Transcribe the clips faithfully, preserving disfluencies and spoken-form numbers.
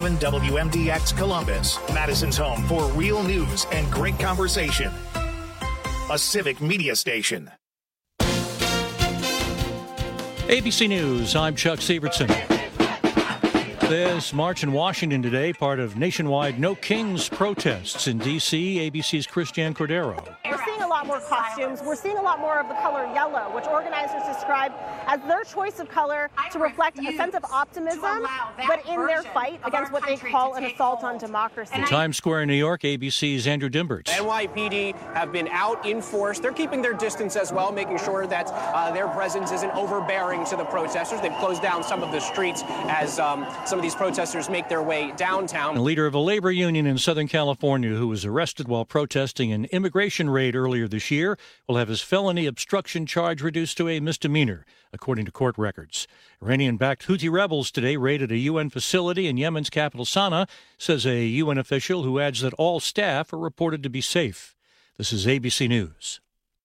seven W M D X Columbus, Madison's home for real news and great conversation. A civic media station. A B C News, I'm Chuck Sievertson. This march in Washington today, part of nationwide No Kings protests in D C A B C's Christiane Cordero. We're seeing a lot more costumes. We're seeing a lot more of the color yellow, which organizers describe as their choice of color to reflect a sense of optimism, but in their fight against what they call an assault on democracy. In Times Square in New York, A B C's Andrew Dimberts. N Y P D have been out in force. They're keeping their distance as well, making sure that uh, their presence isn't overbearing to the protesters. They've closed down some of the streets as um, some of these protesters make their way downtown. The leader of a labor union in Southern California who was arrested while protesting an immigration raid earlier this year will have his felony obstruction charge reduced to a misdemeanor, according to court records. Iranian-backed Houthi rebels today raided a U N facility in Yemen's capital Sana'a, says a U N official who adds that all staff are reported to be safe. This is A B C News.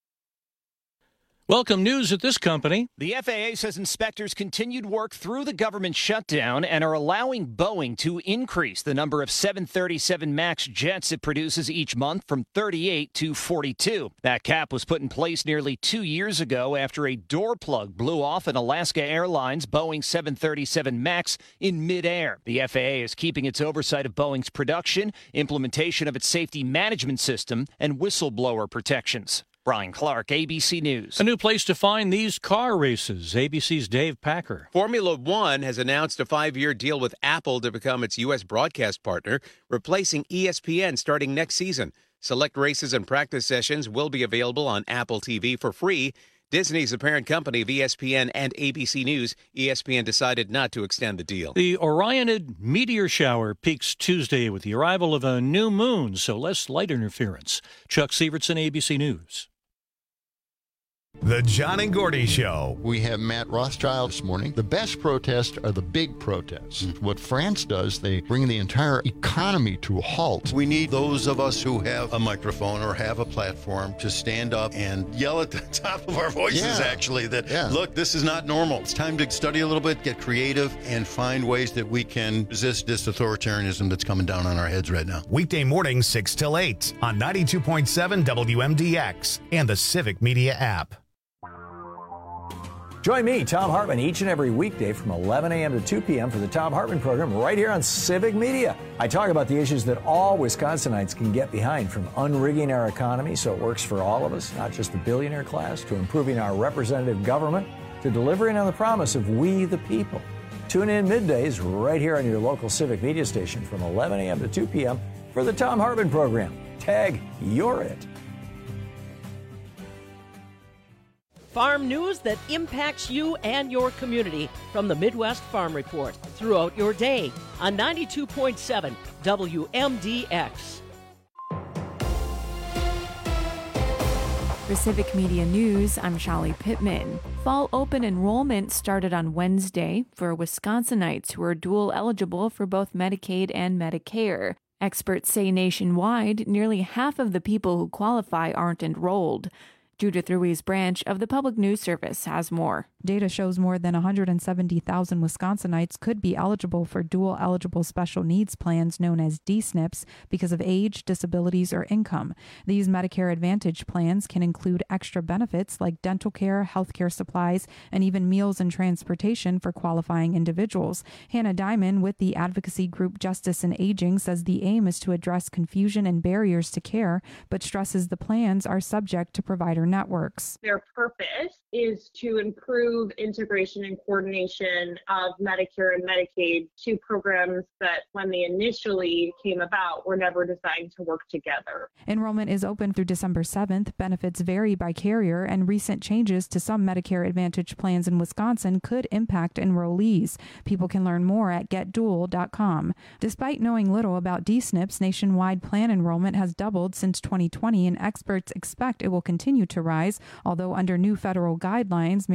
Welcome news at this company. The F A A says inspectors continued work through the government shutdown and are allowing Boeing to increase the number of seven thirty-seven MAX jets it produces each month from thirty-eight to forty-two. That cap was put in place nearly two years ago after a door plug blew off in Alaska Airlines Boeing seven thirty-seven MAX in midair. The F A A is keeping its oversight of Boeing's production, implementation of its safety management system, and whistleblower protections. Brian Clark, A B C News. A new place to find these car races. A B C's Dave Packer. Formula One has announced a five-year deal with Apple to become its U S broadcast partner, replacing E S P N starting next season. Select races and practice sessions will be available on Apple T V for free. Disney's a parent company of E S P N and A B C News. E S P N decided not to extend the deal. The Orionid meteor shower peaks Tuesday with the arrival of a new moon, so less light interference. Chuck Sievertson, A B C News. The John and Gordy Show. We have Matt Rothschild this morning. The best protests are the big protests. Mm-hmm. What France does, they bring the entire economy to a halt. We need those of us who have a microphone or have a platform to stand up and yell at the top of our voices, yeah. actually, that, yeah. look, this is not normal. It's time to study a little bit, get creative, and find ways that we can resist this authoritarianism that's coming down on our heads right now. Weekday mornings, six till eight on ninety-two point seven W M D X and the Civic Media app. Join me, Thom Hartmann, each and every weekday from eleven a.m. to two p.m. for the Thom Hartmann program right here on Civic Media. I talk about the issues that all Wisconsinites can get behind, from unrigging our economy so it works for all of us, not just the billionaire class, to improving our representative government, to delivering on the promise of we the people. Tune in middays right here on your local Civic Media station from eleven a.m. to two p.m. for the Thom Hartmann program. Tag, you're it. Farm news that impacts you and your community from the Midwest Farm Report throughout your day on ninety-two point seven W M D X. For Civic Media News, I'm Shali Pittman. Fall open enrollment started on Wednesday for Wisconsinites who are dual eligible for both Medicaid and Medicare. Experts say nationwide, nearly half of the people who qualify aren't enrolled. Judith Ruiz Branch of the Public News Service has more. Data shows more than one hundred seventy thousand Wisconsinites could be eligible for dual-eligible special needs plans known as D S N Ps because of age, disabilities, or income. These Medicare Advantage plans can include extra benefits like dental care, health care supplies, and even meals and transportation for qualifying individuals. Hannah Diamond with the advocacy group Justice and Aging says the aim is to address confusion and barriers to care, but stresses the plans are subject to provider networks. Their purpose is to improve integration and coordination of Medicare and Medicaid, two programs that when they initially came about were never designed to work together. Enrollment is open through December seventh. Benefits vary by carrier, and recent changes to some Medicare Advantage plans in Wisconsin could impact enrollees. People can learn more at get dual dot com. Despite knowing little about D S N Ps, nationwide plan enrollment has doubled since twenty twenty, and experts expect it will continue to rise, although under new federal guidelines, Marian Gaudi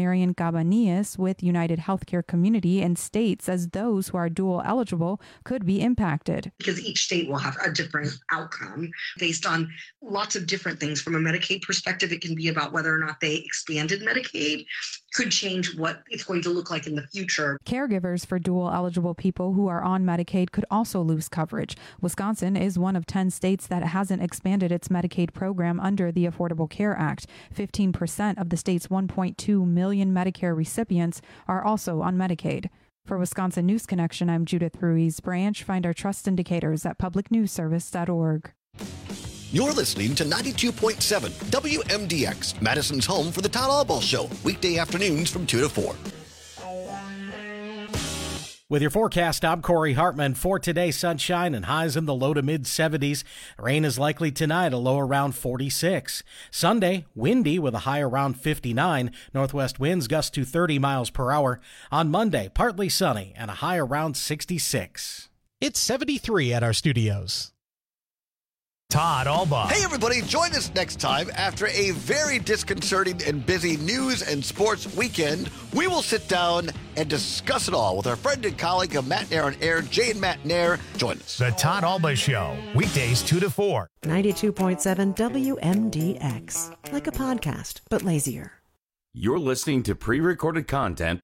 Abanias with United Healthcare Community and states as those who are dual eligible could be impacted. Because each state will have a different outcome based on lots of different things. From a Medicaid perspective, it can be about whether or not they expanded Medicaid, could change what it's going to look like in the future. Caregivers for dual eligible people who are on Medicaid could also lose coverage. Wisconsin is one of ten states that hasn't expanded its Medicaid program under the Affordable Care Act. fifteen percent of the state's one point two million Medicare recipients are also on Medicaid. For Wisconsin News Connection, I'm Judith Ruiz Branch. Find our trust indicators at public news service dot org. You're listening to ninety-two point seven W M D X, Madison's home for the Todd Albaugh Show, weekday afternoons from two to four. With your forecast, I'm Corey Hartman. For today, sunshine and highs in the low to mid seventies. Rain is likely tonight, a low around forty-six. Sunday, windy with a high around fifty-nine. Northwest winds gust to thirty miles per hour. On Monday, partly sunny and a high around sixty-six. It's seventy-three at our studios. Todd Albaugh. Hey, everybody, join us next time. After a very disconcerting and busy news and sports weekend, we will sit down and discuss it all with our friend and colleague of Matt Nair on Air, Jay and Matt Nair. Join us. The Todd Albaugh Show, weekdays two to four. ninety-two point seven W M D X. Like a podcast, but lazier. You're listening to pre-recorded content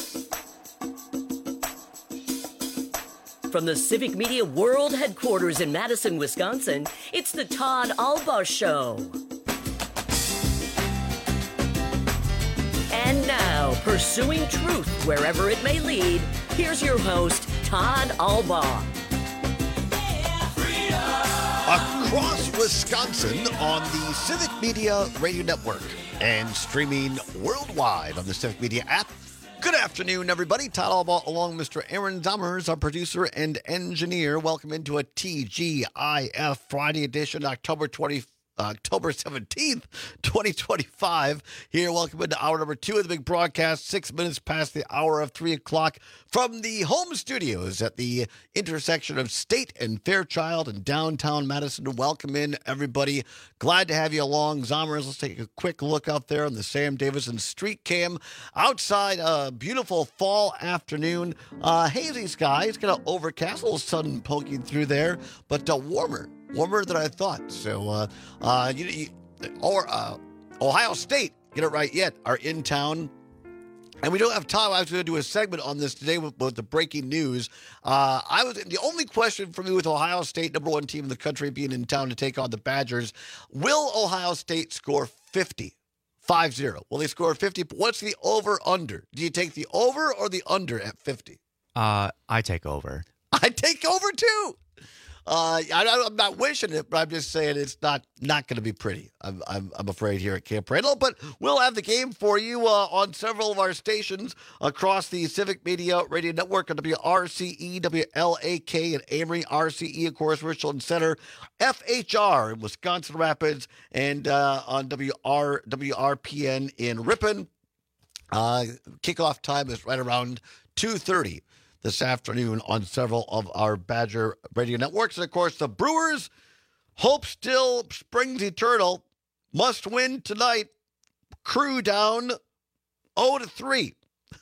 from the Civic Media World Headquarters in Madison, Wisconsin. It's the Todd Albaugh Show. And now, pursuing truth wherever it may lead, here's your host, Todd Albaugh. Across Wisconsin on the Civic Media Radio Network and streaming worldwide on the Civic Media app. Good afternoon, everybody. Todd Albaugh along with Mister Aaron Zummers, our producer and engineer. Welcome into a T G I F Friday edition, October twentieth. October seventeenth, twenty twenty-five. Here, welcome into hour number two of the big broadcast, six minutes past the hour of three o'clock from the home studios at the intersection of State and Fairchild in downtown Madison. Welcome in, everybody. Glad to have you along. Zommers, let's take a quick look out there on the Sam Davison Street Cam. Outside, a beautiful fall afternoon. Uh, hazy skies, kind of overcast, a little sun poking through there, but uh, warmer. Warmer than I thought. So, uh, uh, you, you, or uh, Ohio State, get it right yet, are in town. And we don't have time. I was going to do a segment on this today with, with the breaking news. Uh, I was the only question for me with Ohio State, number one team in the country, being in town to take on the Badgers. Will Ohio State score fifty? five zero. Will they score fifty? What's the over-under? Do you take the over or the under at fifty? Uh, I take over. I take over, too. Uh, I, I'm not wishing it, but I'm just saying it's not not going to be pretty. I'm, I'm I'm afraid here at Camp Randall, but we'll have the game for you uh, on several of our stations across the Civic Media Radio Network on W R C E, W L A K, and Amory, R C E, of course, Richland Center, F H R in Wisconsin Rapids, and uh, on W R W R P N in Ripon. Uh, kickoff time is right around two thirty. This afternoon on several of our Badger radio networks. And, of course, the Brewers, hope still springs eternal, must win tonight. Crew down oh to three.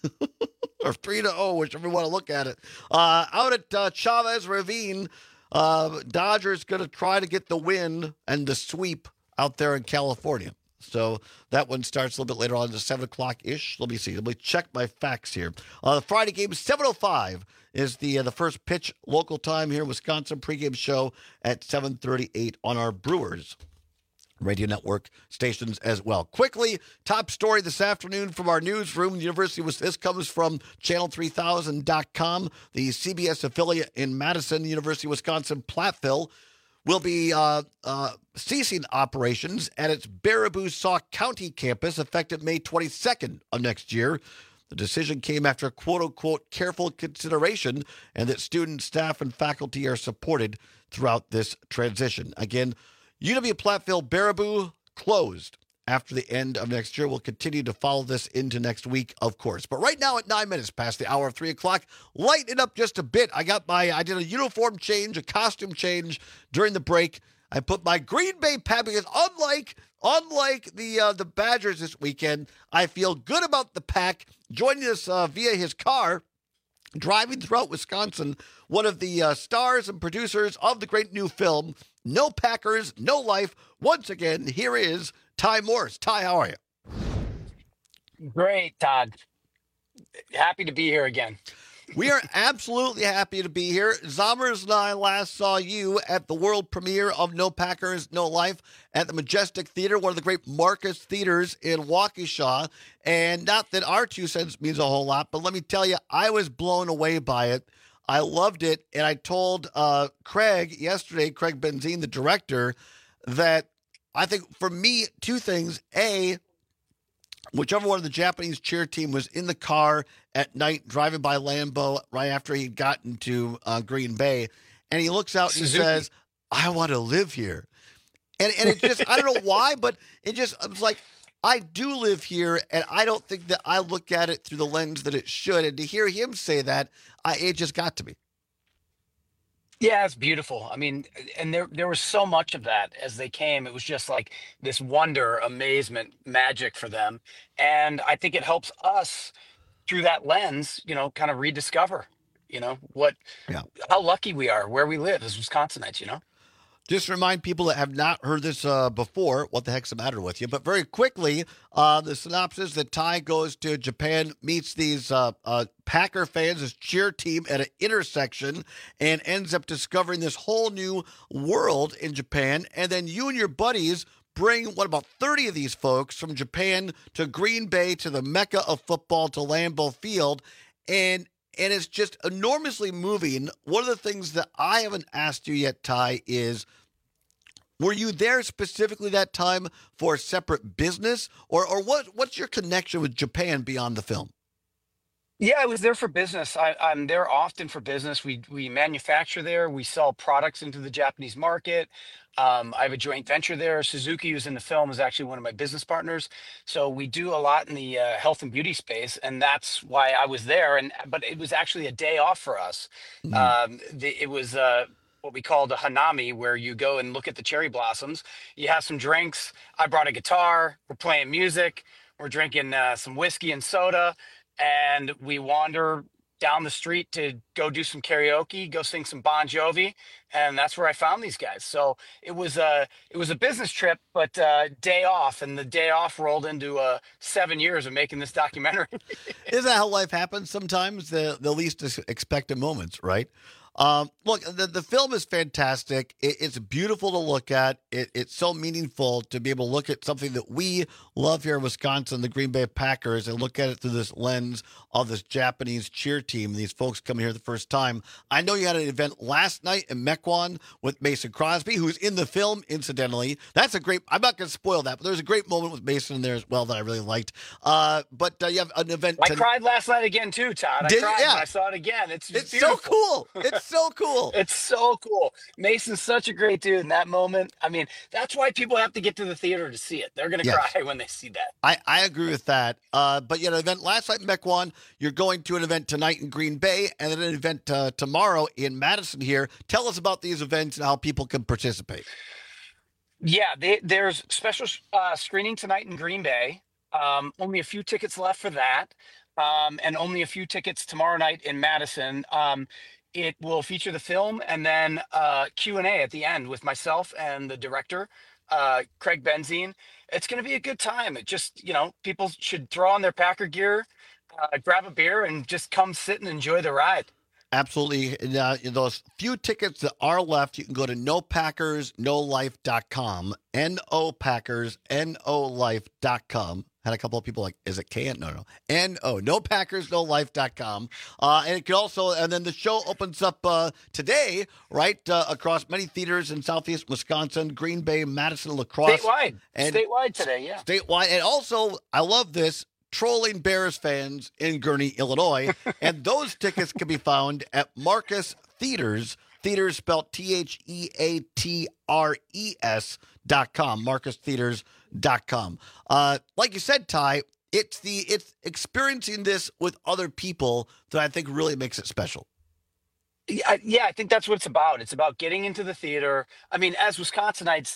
Or three to oh, whichever you want to look at it. Uh, out at uh, Chavez Ravine, uh, Dodgers going to try to get the win and the sweep out there in California. So that one starts a little bit later on, at seven o'clock-ish. Let me see. Let me check my facts here. Uh, the Friday game, seven oh five, is the uh, the first pitch local time here in Wisconsin. Pregame show at seven thirty-eight on our Brewers Radio Network stations as well. Quickly, top story this afternoon from our newsroom. The University was this comes from channel three thousand dot com, the C B S affiliate in Madison. The University of Wisconsin Platteville will be uh, uh, ceasing operations at its Baraboo-Sauk County campus effective May twenty-second of next year. The decision came after quote-unquote careful consideration and that students, staff, and faculty are supported throughout this transition. Again, U W Platteville Baraboo closed after the end of next year. We'll continue to follow this into next week, of course. But right now at nine minutes past the hour of three o'clock, lighten it up just a bit. I got my, I did a uniform change, a costume change during the break. I put my Green Bay pad because unlike unlike the uh, the Badgers this weekend, I feel good about the Pack joining us uh, via his car, driving throughout Wisconsin, one of the uh, stars and producers of the great new film, No Packers, No Life. Once again, here is Ty Morris. Ty, how are you? Great, Todd. Happy to be here again. We are absolutely happy to be here. Zommers and I last saw you at the world premiere of No Packers, No Life at the Majestic Theater, one of the great Marcus theaters in Waukesha. And not that our two cents means a whole lot, but let me tell you, I was blown away by it. I loved it. And I told uh, Craig yesterday, Craig Benzine, the director, that I think for me, two things. A, whichever one of the Japanese cheer team was in the car at night driving by Lambeau right after he'd gotten to uh, Green Bay, and he looks out and he says, I want to live here. And and it just, I don't know why, but it just, I was like, I do live here, and I don't think that I look at it through the lens that it should. And to hear him say that, I, it just got to me. Yeah, it's beautiful. I mean, and there there was so much of that as they came. It was just like this wonder, amazement, magic for them. And I think it helps us through that lens, you know, kind of rediscover, you know, what, yeah. how lucky we are where we live as Wisconsinites, you know? Just remind people that have not heard this uh, before, what the heck's the matter with you? But very quickly, uh, the synopsis that Ty goes to Japan, meets these uh, uh, Packer fans, his cheer team at an intersection, and ends up discovering this whole new world in Japan. And then you and your buddies bring, what, about thirty of these folks from Japan to Green Bay, to the Mecca of football, to Lambeau Field. And And it's just enormously moving. One of the things that I haven't asked you yet, Ty, is were you there specifically that time for a separate business? Or or what? what's your connection with Japan beyond the film? Yeah, I was there for business. I, I'm there often for business. We we manufacture there. We sell products into the Japanese market. Um, I have a joint venture there. Suzuki, who's in the film, is actually one of my business partners. So we do a lot in the uh, health and beauty space, and that's why I was there. And but it was actually a day off for us. Mm-hmm. Um, the, it was uh, what we called a hanami, where you go and look at the cherry blossoms. You have some drinks. I brought a guitar. We're playing music. We're drinking uh, some whiskey and soda. And we wander down the street to go do some karaoke, go sing some Bon Jovi, and that's where I found these guys. So it was a it was a business trip, but uh, day off, and the day off rolled into uh, seven years of making this documentary. Isn't that how life happens sometimes? The the least expected moments, right? Um, look, the, the film is fantastic. It, it's beautiful to look at. It, it's so meaningful to be able to look at something that we love here in Wisconsin, the Green Bay Packers, and look at it through this lens of this Japanese cheer team, these folks coming here the first time. I know you had an event last night in Mequon with Mason Crosby, who's in the film, incidentally. That's a great, I'm not going to spoil that, but there's a great moment with Mason in there as well that I really liked. Uh, but uh, you have an event. I to- cried last night again, too, Todd. I Did, cried yeah. when I saw it again. It's, it's beautiful. so cool. It's so cool. It's so cool. Mason's such a great dude in that moment. I mean, that's why people have to get to the theater to see it. They're going to Yes. cry when they see that. I, I agree with that. Uh, but you had an event last night in Mequon. You're going to an event tonight in Green Bay, and then an event uh, tomorrow in Madison here. Tell us about these events and how people can participate. Yeah, they, there's special uh, screening tonight in Green Bay. Um, only a few tickets left for that, um, and only a few tickets tomorrow night in Madison. Um, it will feature the film and then uh, Q and A at the end with myself and the director, uh, Craig Benzine. It's going to be a good time. It just, you know, people should throw on their Packer gear, uh, grab a beer, and just come sit and enjoy the ride. Absolutely. And, uh, those few tickets that are left, you can go to no packers no life dot com. N O Packers, N O Life dot com. Had a couple of people like, is it K? No, no. N O, no packers no life dot com. Uh, and it can also, and then the show opens up uh, today, right, uh, across many theaters in Southeast Wisconsin, Green Bay, Madison, La Crosse. Statewide. And Statewide today, yeah. Statewide. And also, I love this, trolling Bears fans in Gurnee, Illinois. And those tickets can be found at Marcus Theaters. Theaters spelled T H E A T R E S dot com, marcus theaters dot com. Uh, like you said, Ty, it's the it's experiencing this with other people that I think really makes it special. Yeah, yeah, I think that's what it's about. It's about getting into the theater. I mean, as Wisconsinites,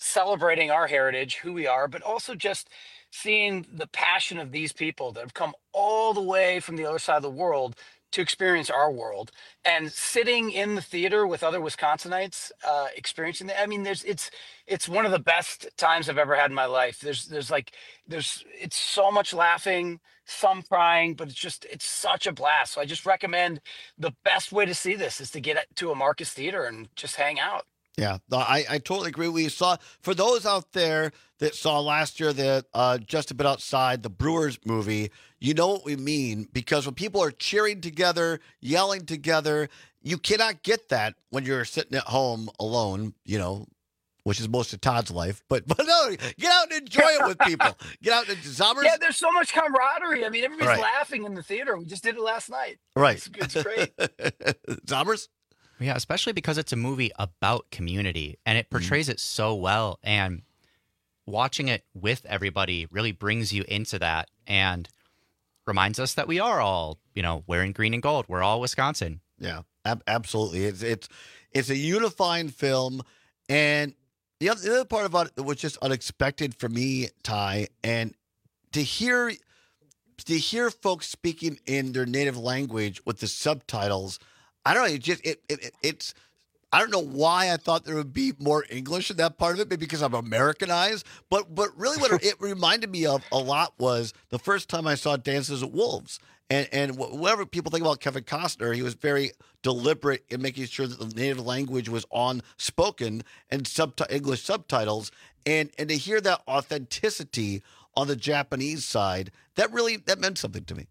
celebrating our heritage, who we are, but also just seeing the passion of these people that have come all the way from the other side of the world to experience our world, and sitting in the theater with other Wisconsinites, uh, experiencing that. I mean, there's, it's, it's one of the best times I've ever had in my life. There's, there's like, there's, it's so much laughing, some crying, but it's just, it's such a blast. So I just recommend the best way to see this is to get to a Marcus Theater and just hang out. Yeah, no, I, I totally agree. We saw, for those out there that saw last year that uh, Just a Bit Outside, the Brewers movie, you know what we mean, because when people are cheering together, yelling together, you cannot get that when you're sitting at home alone, you know, which is most of Todd's life. But but no, get out and enjoy it with people. Get out and Zombers. Yeah, there's so much camaraderie. I mean, everybody's Right. laughing in the theater. We just did it last night. Right. It's, it's great. Zombers? Yeah, especially because it's a movie about community and it portrays mm. it so well. And watching it with everybody really brings you into that and reminds us that we are all, you know, wearing green and gold. We're all Wisconsin. Yeah, ab- absolutely. It's it's it's a unifying film, and the other, the other part about it that was just unexpected for me, Ty, and to hear to hear folks speaking in their native language with the subtitles. I don't know. It just it, it, it it's. I don't know why I thought there would be more English in that part of it, maybe because I'm Americanized. But but really, what it reminded me of a lot was the first time I saw Dances with Wolves, and and whatever people think about Kevin Costner, he was very deliberate in making sure that the native language was on spoken and subti- English subtitles, and and to hear that authenticity on the Japanese side, that really that meant something to me.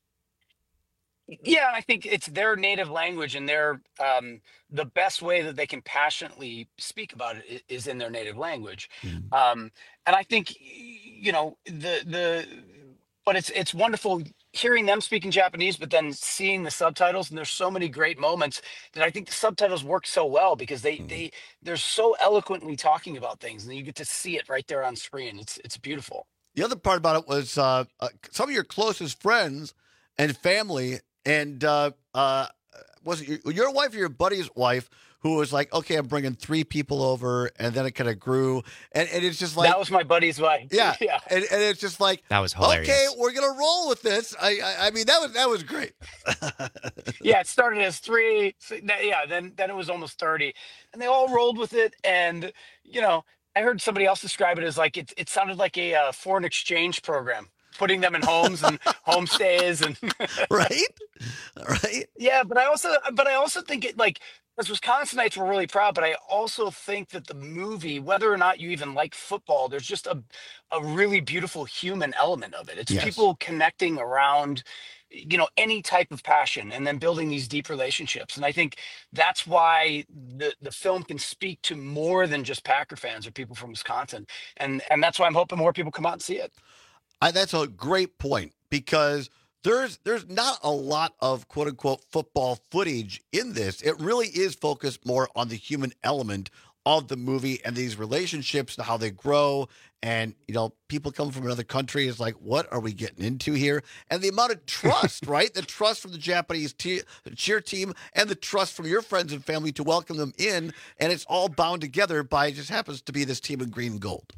Yeah, I think it's their native language, and their um, the best way that they can passionately speak about it i- is in their native language. Mm. Um, and I think you know the the, but it's it's wonderful hearing them speaking Japanese, but then seeing the subtitles. And there's so many great moments that I think the subtitles work so well because they Mm. they they're so eloquently talking about things, and you get to see it right there on screen. It's it's beautiful. The other part about it was uh, uh, some of your closest friends and family, and uh, uh, was it your, your wife or your buddy's wife who was like, okay, I'm bringing three people over, and then it kind of grew, and, and it's just like That was my buddy's wife. yeah, yeah. and, and it's just like That was hilarious. okay, we're gonna roll with this. I, I I mean that was that was great. Yeah, it started as three. so that- Yeah, then then it was almost thirty, and they all rolled with it. And you know, I heard somebody else describe it as like it. It sounded like a uh, foreign exchange program, putting them in homes and homestays and right, right. Yeah, but I also but I also think it like as Wisconsinites were really proud, but I also think that the movie, whether or not you even like football, there's just a a really beautiful human element of it. It's Yes. people connecting around, you know, any type of passion and then building these deep relationships. And I think that's why the the film can speak to more than just Packer fans or people from Wisconsin. And and that's why I'm hoping more people come out and see it. I, that's a great point because there's there's not a lot of quote unquote football footage in this. It really is focused more on the human element of the movie and these relationships and how they grow. And, you know, people come from another country is like, what are we getting into here? And the amount of trust, right? The trust from the Japanese te- cheer team and the trust from your friends and family to welcome them in. And it's all bound together by, it just happens to be this team in green and gold.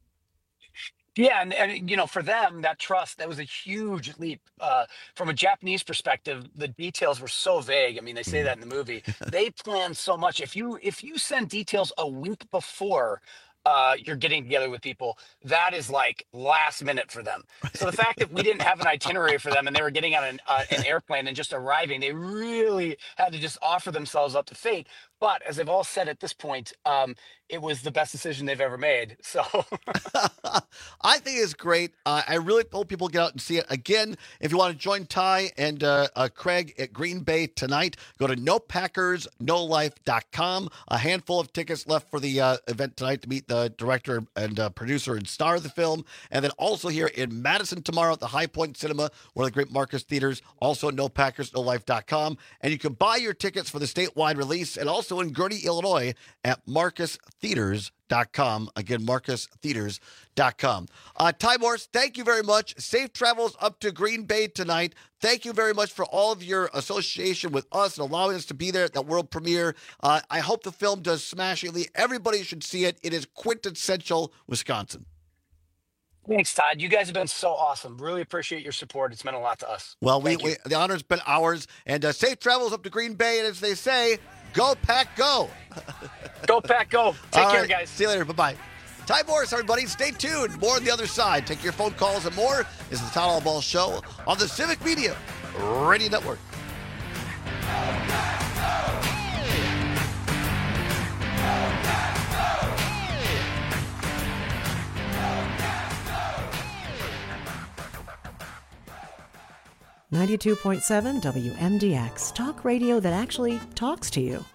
Yeah, and, and you know, for them, that trust, that was a huge leap. Uh, from a Japanese perspective, the details were so vague. I mean, they say that in the movie. They planned so much. If you if you send details a week before uh, you're getting together with people, that is like last minute for them. So the fact that we didn't have an itinerary for them and they were getting on an, uh, an airplane and just arriving, they really had to just offer themselves up to fate. But as they've all said at this point, um, it was the best decision they've ever made. So I think it's great. Uh, I really hope people get out and see it. Again, if you want to join Ty and uh, uh, Craig at Green Bay tonight, go to no packers no life dot com. A handful of tickets left for the uh, event tonight to meet the director and uh, producer and star of the film. And then also here in Madison tomorrow at the High Point Cinema, one of the great Marcus Theaters, also no packers no life dot com. And you can buy your tickets for the statewide release and also in Gurnee, Illinois at marcus theaters dot com. Again, marcus theaters dot com. Uh, Ty Morris, thank you very much. Safe travels up to Green Bay tonight. Thank you very much for all of your association with us and allowing us to be there at that world premiere. Uh, I hope the film does smashingly. Everybody should see it. It is quintessential Wisconsin. Thanks, Todd. You guys have been so awesome. Really appreciate your support. It's meant a lot to us. Well, we, we the honor's been ours. And uh, safe travels up to Green Bay. And as they say, go Pack, go. Go Pack, go. Take All care, right. guys. See you later. Bye-bye. Ty Morris, everybody. Stay tuned. More on the other side. Take your phone calls and more. This is the Todd Ball Show on the Civic Media Radio Network. ninety-two point seven W M D X, talk radio that actually talks to you.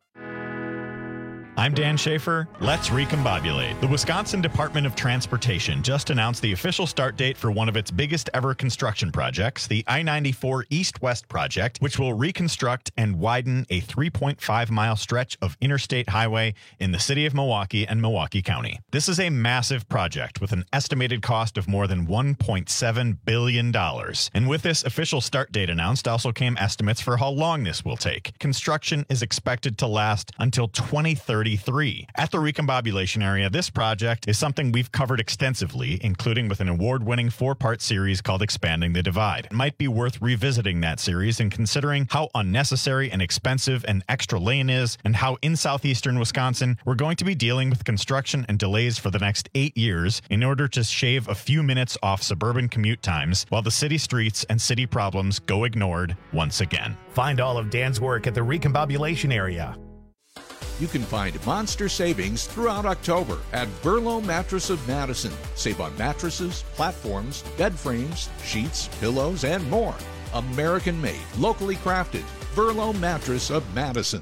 I'm Dan Schaefer. Let's recombobulate. The Wisconsin Department of Transportation just announced the official start date for one of its biggest ever construction projects, the I ninety-four East-West project, which will reconstruct and widen a three point five mile stretch of interstate highway in the city of Milwaukee and Milwaukee County. This is a massive project with an estimated cost of more than one point seven billion dollars. And with this official start date announced also came estimates for how long this will take. Construction is expected to last until twenty thirty-three. At the recombobulation area, this project is something we've covered extensively, including with an award-winning four-part series called Expanding the Divide. It might be worth revisiting that series and considering how unnecessary and expensive an extra lane is, and how in southeastern Wisconsin we're going to be dealing with construction and delays for the next eight years in order to shave a few minutes off suburban commute times while the city streets and city problems go ignored once again. Find all of Dan's work at the recombobulation area. You can find monster savings throughout October at Burlow Mattress of Madison. Save on mattresses, platforms, bed frames, sheets, pillows, and more. American-made, locally crafted. Burlow Mattress of Madison.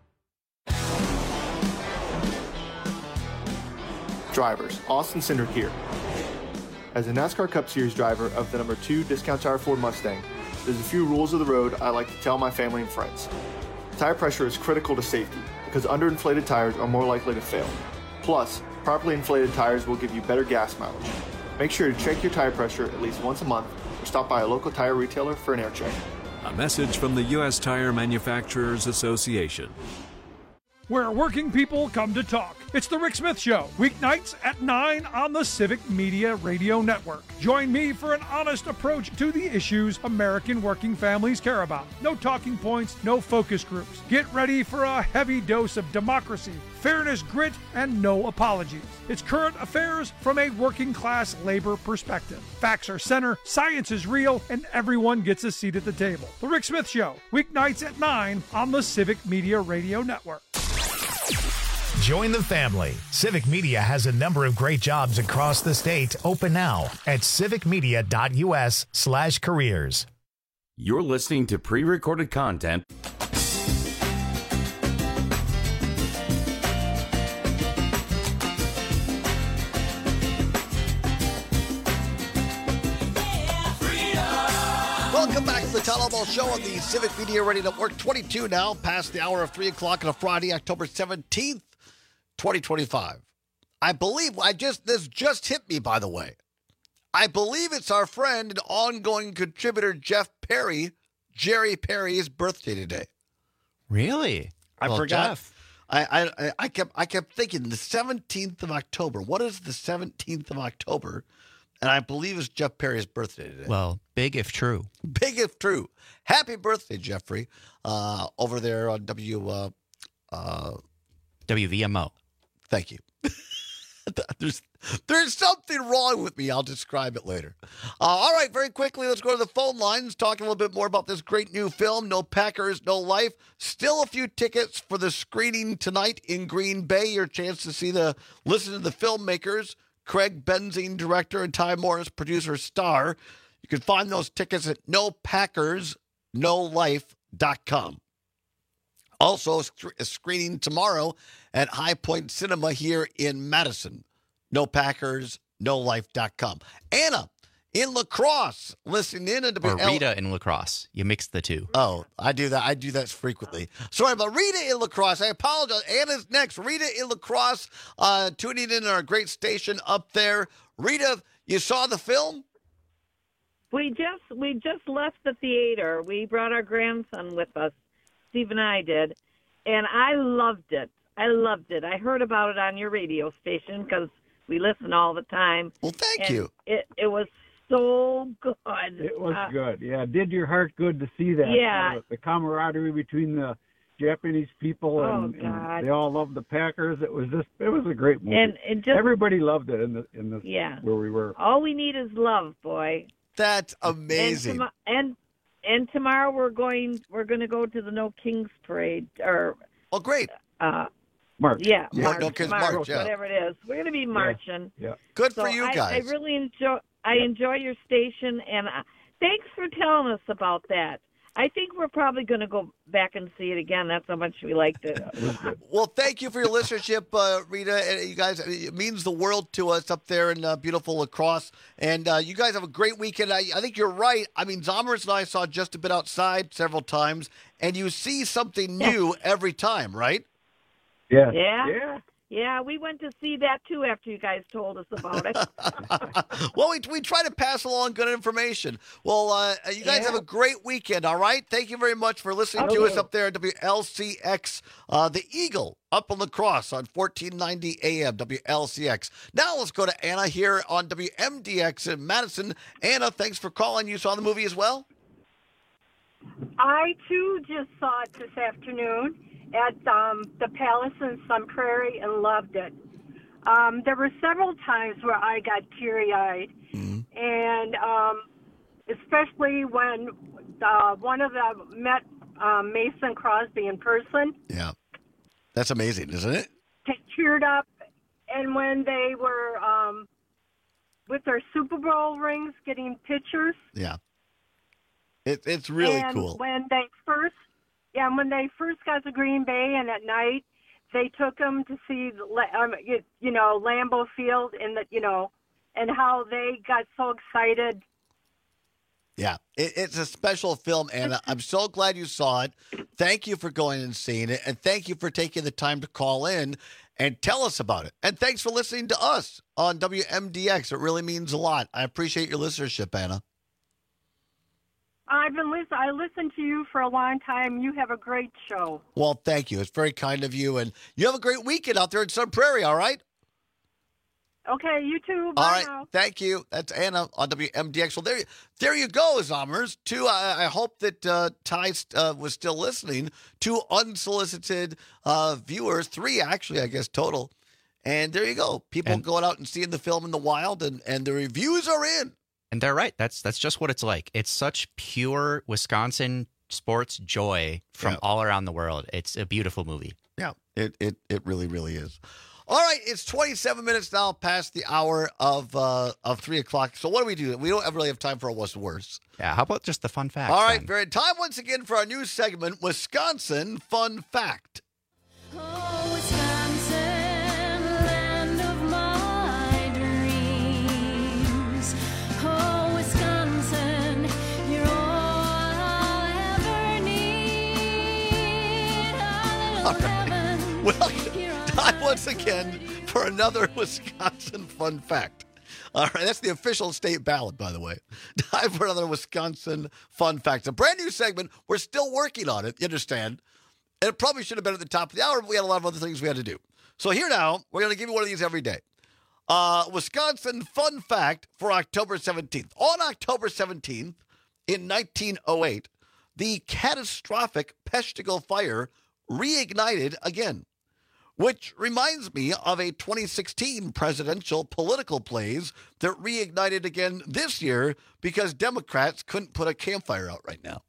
Drivers, Austin Cindric here. As a NASCAR Cup Series driver of the number two Discount Tire Ford Mustang, there's a few rules of the road I like to tell my family and friends. Tire pressure is critical to safety because underinflated tires are more likely to fail. Plus, properly inflated tires will give you better gas mileage. Make sure to check your tire pressure at least once a month or stop by a local tire retailer for an air check. A message from the U S Tire Manufacturers Association. Where working people come to talk. It's the Rick Smith Show, weeknights at nine on the Civic Media Radio Network. Join me for an honest approach to the issues American working families care about. No talking points, no focus groups. Get ready for a heavy dose of democracy, fairness, grit, and no apologies. It's current affairs from a working class labor perspective. Facts are center, science is real, and everyone gets a seat at the table. The Rick Smith Show, weeknights at nine on the Civic Media Radio Network. Join the family. Civic Media has a number of great jobs across the state open now at civicmedia.us slash careers. You're listening to pre-recorded content. Welcome back to the Todd Ball Show on the Civic Media Radio Network. twenty-two now, past the hour of three o'clock on a Friday, October seventeenth, twenty twenty-five. I believe, I just this just hit me, by the way. I believe it's our friend and ongoing contributor, Jeff Perry, Jerry Perry's birthday today. Really? I Well, forgot. Jeff. I, I I kept I kept thinking the seventeenth of October. What is the seventeenth of October? And I believe it's Jeff Perry's birthday today. Well, big if true. Big if true. Happy birthday, Jeffrey, uh, over there on W uh, uh, W V M O. Thank you. there's there's something wrong with me. I'll describe it later. Uh, all right, very quickly, let's go to the phone lines, talk a little bit more about this great new film, No Packers, No Life. Still a few tickets for the screening tonight in Green Bay. Your chance to see the, listen to the filmmakers, Craig Benzine, director, and Ty Morris, producer, star. You can find those tickets at no packers no life dot com. Also, a screening tomorrow at High Point Cinema here in Madison. no packers no life dot com. Anna in La Crosse, listening in. And Or Rita in La Crosse. You mixed the two. Oh, I do that. I do that frequently. Sorry about Rita in La Crosse. I apologize. Anna's next. Rita in La Crosse, uh, tuning in on our great station up there. Rita, you saw the film? We just we just left the theater. We brought our grandson with us. Steve and I did, and I loved it. I loved it. I heard about it on your radio station because we listen all the time. Well, thank and you. It it was so good. It was Uh, good. Yeah, it did your heart good to see that. Yeah. Uh, the camaraderie between the Japanese people Oh, and, God. and they all loved the Packers. It was just it was a great movie. And it just- everybody loved it in the in the Yeah. where we were. All we need is love, boy. That's amazing. And, tomo- and and tomorrow we're going we're going to go to the No Kings Parade or oh great uh March. yeah, Yeah, March, No Kings March, March, yeah. whatever it is. We're going to be marching. Yeah. Good So for you I, guys. I really enjoy I enjoy your station, and uh, thanks for telling us about that. I think we're probably going to go back and see it again. That's how much we liked it. Well, thank you for your listenership, uh, Rita. And you guys, it means the world to us up there in uh, beautiful La Crosse. And uh, you guys have a great weekend. I, I think you're right. I mean, Zommers and I saw Just a Bit Outside several times, and you see something new every time, right? Yeah. Yeah. Yeah. Yeah, we went to see that too after you guys told us about it. Well, we, we try to pass along good information. Well, uh, you guys Yeah. have a great weekend, all right? Thank you very much for listening to Okay. us up there at W L C X, uh, the Eagle, up on La Crosse on fourteen ninety A M, W L C X. Now let's go to Anna here on W M D X in Madison. Anna, thanks for calling. You saw the movie as well? I, too, just saw it this afternoon at um, the Palace in Sun Prairie and loved it. Um, there were several times where I got teary-eyed, and um, especially when uh, one of them met um, Mason Crosby in person. Yeah. That's amazing, isn't it? They teared up, and when they were um, with their Super Bowl rings getting pictures. Yeah. It, it's really and cool. when they first, yeah, when they first got to Green Bay, and at night they took them to see, the, La- um, you, you know, Lambeau Field, and the, you know, and how they got so excited. Yeah, it, it's a special film, Anna. I'm so glad you saw it. Thank you for going and seeing it, and thank you for taking the time to call in and tell us about it. And thanks for listening to us on W M D X. It really means a lot. I appreciate your listenership, Anna. I've been listen. I listened to you for a long time. You have a great show. Well, thank you. It's very kind of you, and you have a great weekend out there in Sun Prairie, all right? Okay, you too. Bye All right, now. thank you. That's Anna on W M D X. Well, there, there you go, Zommers. Two, I, I hope that uh, Ty uh, was still listening. Two unsolicited uh, viewers, three actually, I guess, total. And there you go. People And- going out and seeing the film in the wild, and, and the reviews are in. And they're right. That's that's just what it's like. It's such pure Wisconsin sports joy from Yeah. all around the world. It's a beautiful movie. Yeah, it, it, it really, really is. All right, it's twenty-seven minutes now past the hour of uh, of three o'clock. So what do we do? We don't really have time for a what's worse. Yeah, how about just the fun facts? All right, then? very time once again for our new segment, Wisconsin Fun Fact. All right. Well, time once again for another Wisconsin Fun Fact. All right, that's the official state ballot, by the way. Time for another Wisconsin Fun Fact. It's a brand new segment. We're still working on it, you understand? And it probably should have been at the top of the hour, but we had a lot of other things we had to do. So here now, we're going to give you one of these every day. Uh, Wisconsin Fun Fact for October seventeenth. On October seventeenth, in nineteen oh eight, the catastrophic Peshtigo fire reignited again, which reminds me of a twenty sixteen presidential political plays that reignited again this year because Democrats couldn't put a campfire out right now.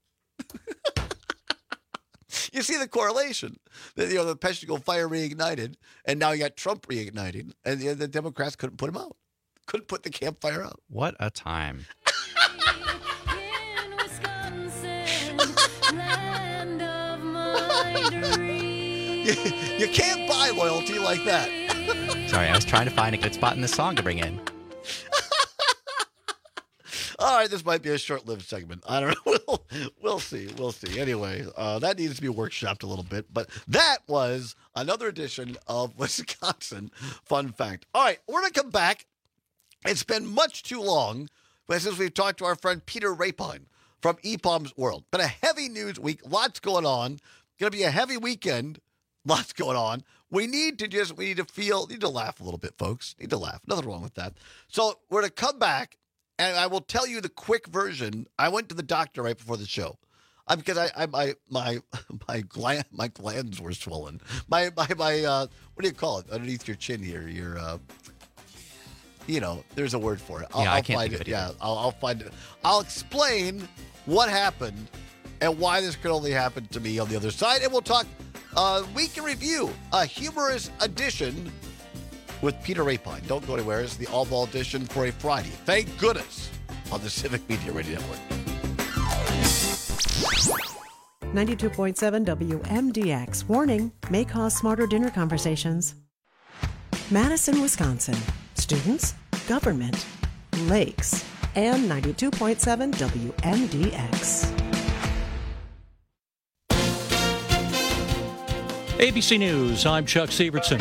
You see the correlation. The, you know, the Peshtigo fire reignited, and now you got Trump reigniting, and the, the Democrats couldn't put him out. Couldn't put the campfire out. What a time. You, you can't buy loyalty like that. Sorry, I was trying to find a good spot in this song to bring in. All right, this might be a short-lived segment. I don't know. We'll, we'll see. We'll see. Anyway, uh, that needs to be workshopped a little bit. But that was another edition of Wisconsin Fun Fact. All right, we're going to come back. It's been much too long since we've talked to our friend Peter Rapine from E P O M's World. Been a heavy news week. Lots going on. Going to be a heavy weekend. Lots going on. We need to just, we need to feel, need to laugh a little bit, folks. Need to laugh. Nothing wrong with that. So we're going to come back, and I will tell you the quick version. I went to the doctor right before the show. I, because I, I my my my gland my glands were swollen. My my my uh, what do you call it underneath your chin here? Your uh, you know, there's a word for it. I'll, yeah, I I'll can't find think it. of it Yeah, I'll, I'll find it. I'll explain what happened and why this could only happen to me on the other side, and we'll talk uh, week in review, a humorous edition with Peter Rapine. Don't go anywhere. It's the All Ball edition for a Friday. Thank goodness on the Civic Media Radio Network. ninety-two point seven W M D X. Warning, may cause smarter dinner conversations. Madison, Wisconsin. Students, government, lakes, and ninety-two point seven W M D X. A B C News, I'm Chuck Sievertson.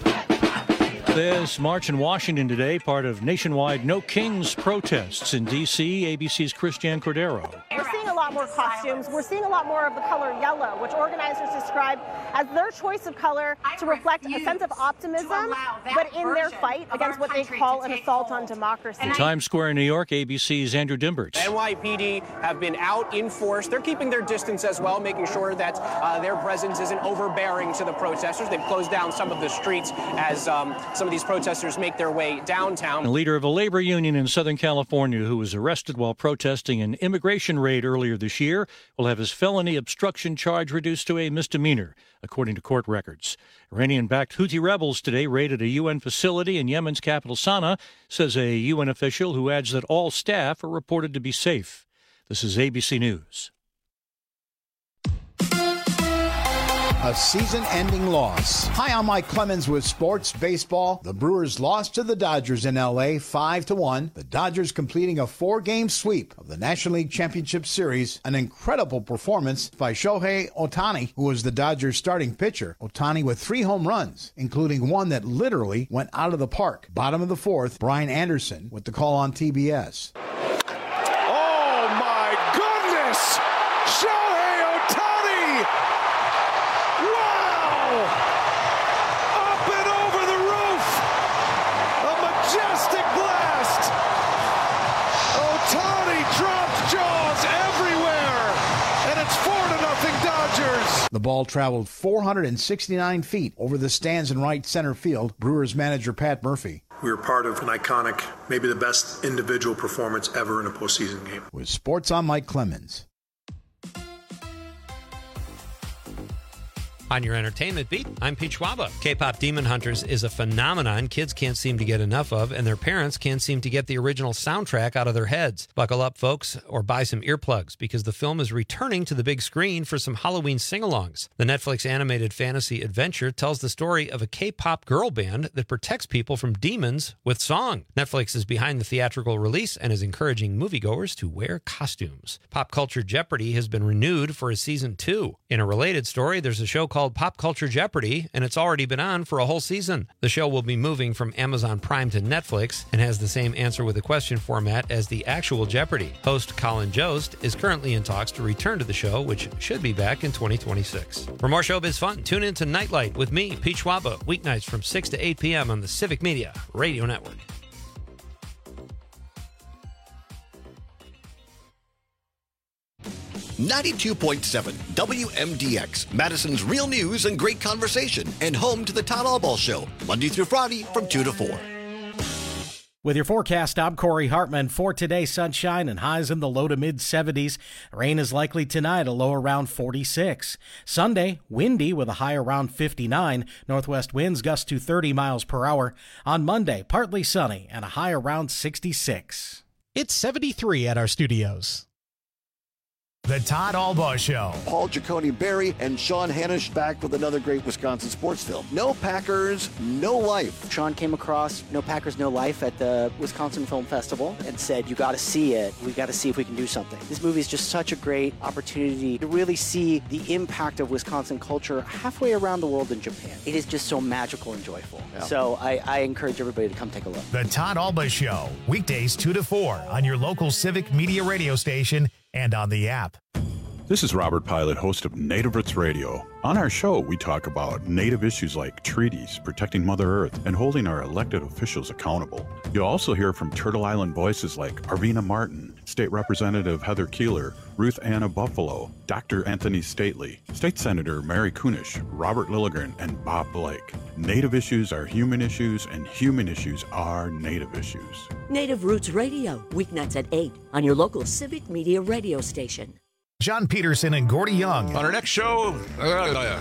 This march in Washington today, part of nationwide No Kings protests in D C A B C's Christiane Cordero. We're seeing a lot more costumes. We're seeing a lot more of the color yellow, which organizers describe as their choice of color to reflect a sense of optimism, but in their fight against what they call an assault on democracy. In Times Square in New York, A B C's Andrew Dimberts. N Y P D have been out in force. They're keeping their distance as well, making sure that uh, their presence isn't overbearing to the protesters. They've closed down some of the streets as um, some of these protesters make their way downtown. A leader of a labor union in Southern California who was arrested while protesting an immigration raid earlier this year will have his felony obstruction charge reduced to a misdemeanor, according to court records. Iranian-backed Houthi rebels today raided a U N facility in Yemen's capital Sana'a, says a U N official who adds that all staff are reported to be safe. This is A B C News. A season-ending loss. Hi, I'm Mike Clemens with Sports Baseball. The Brewers lost to the Dodgers in L A five to one. The Dodgers completing a four-game sweep of the National League Championship Series. An incredible performance by Shohei Ohtani, who was the Dodgers starting pitcher. Ohtani with three home runs, including one that literally went out of the park. Bottom of the fourth, Brian Anderson with the call on T B S. Oh, my goodness! Shohei Ohtani! Up and over the roof! A majestic blast! Ohtani dropped jaws everywhere! And it's four to nothing Dodgers! The ball traveled four hundred sixty-nine feet over the stands in right center field. Brewers manager Pat Murphy. We were part of an iconic, maybe the best individual performance ever in a postseason game. With Sports on Mike Clemens. On your entertainment beat, I'm Pete Schwaba. K-pop Demon Hunters is a phenomenon kids can't seem to get enough of, and their parents can't seem to get the original soundtrack out of their heads. Buckle up, folks, or buy some earplugs, because the film is returning to the big screen for some Halloween sing-alongs. The Netflix animated fantasy adventure tells the story of a K-pop girl band that protects people from demons with song. Netflix is behind the theatrical release and is encouraging moviegoers to wear costumes. Pop Culture Jeopardy has been renewed for a season two. In a related story, there's a show called called Pop Culture Jeopardy, and it's already been on for a whole season. The show will be moving from Amazon Prime to Netflix and has the same answer with a question format as the actual Jeopardy. Host Colin Jost is currently in talks to return to the show, which should be back in twenty twenty-six. For more showbiz fun, tune in to Nightlight with me, Pete Schwaba, weeknights from six to eight p.m. on the Civic Media Radio Network. ninety-two point seven W M D X, Madison's real news and great conversation, and home to the Todd Allball Show, Monday through Friday from two to four. With your forecast, I'm Corey Hartman. For today, sunshine and highs in the low to mid seventies. Rain is likely tonight, a low around forty-six. Sunday, windy with a high around fifty-nine. Northwest winds gust to thirty miles per hour. On Monday, partly sunny and a high around sixty-six. It's seventy-three at our studios. The Todd Albaugh Show. Paul Giacone Barry and Sean Hanisch back with another great Wisconsin sports film. No Packers, No Life. Sean came across No Packers, No Life at the Wisconsin Film Festival and said, you got to see it. We got to see if we can do something. This movie is just such a great opportunity to really see the impact of Wisconsin culture halfway around the world in Japan. It is just so magical and joyful. Yeah. So I, I encourage everybody to come take a look. The Todd Albaugh Show, weekdays two to four on your local Civic Media radio station and on the app. This is Robert Pilot, host of Native Roots Radio. On our show, we talk about Native issues like treaties, protecting Mother Earth, and holding our elected officials accountable. You'll also hear from Turtle Island voices like Arvina Martin, State Representative Heather Keeler, Ruth Anna Buffalo, Doctor Anthony Stately, State Senator Mary Kunish, Robert Lilligren, and Bob Blake. Native issues are human issues, and human issues are Native issues. Native Roots Radio, weeknights at eight on your local Civic Media radio station. John Peterson and Gordy Young. On our next show, uh,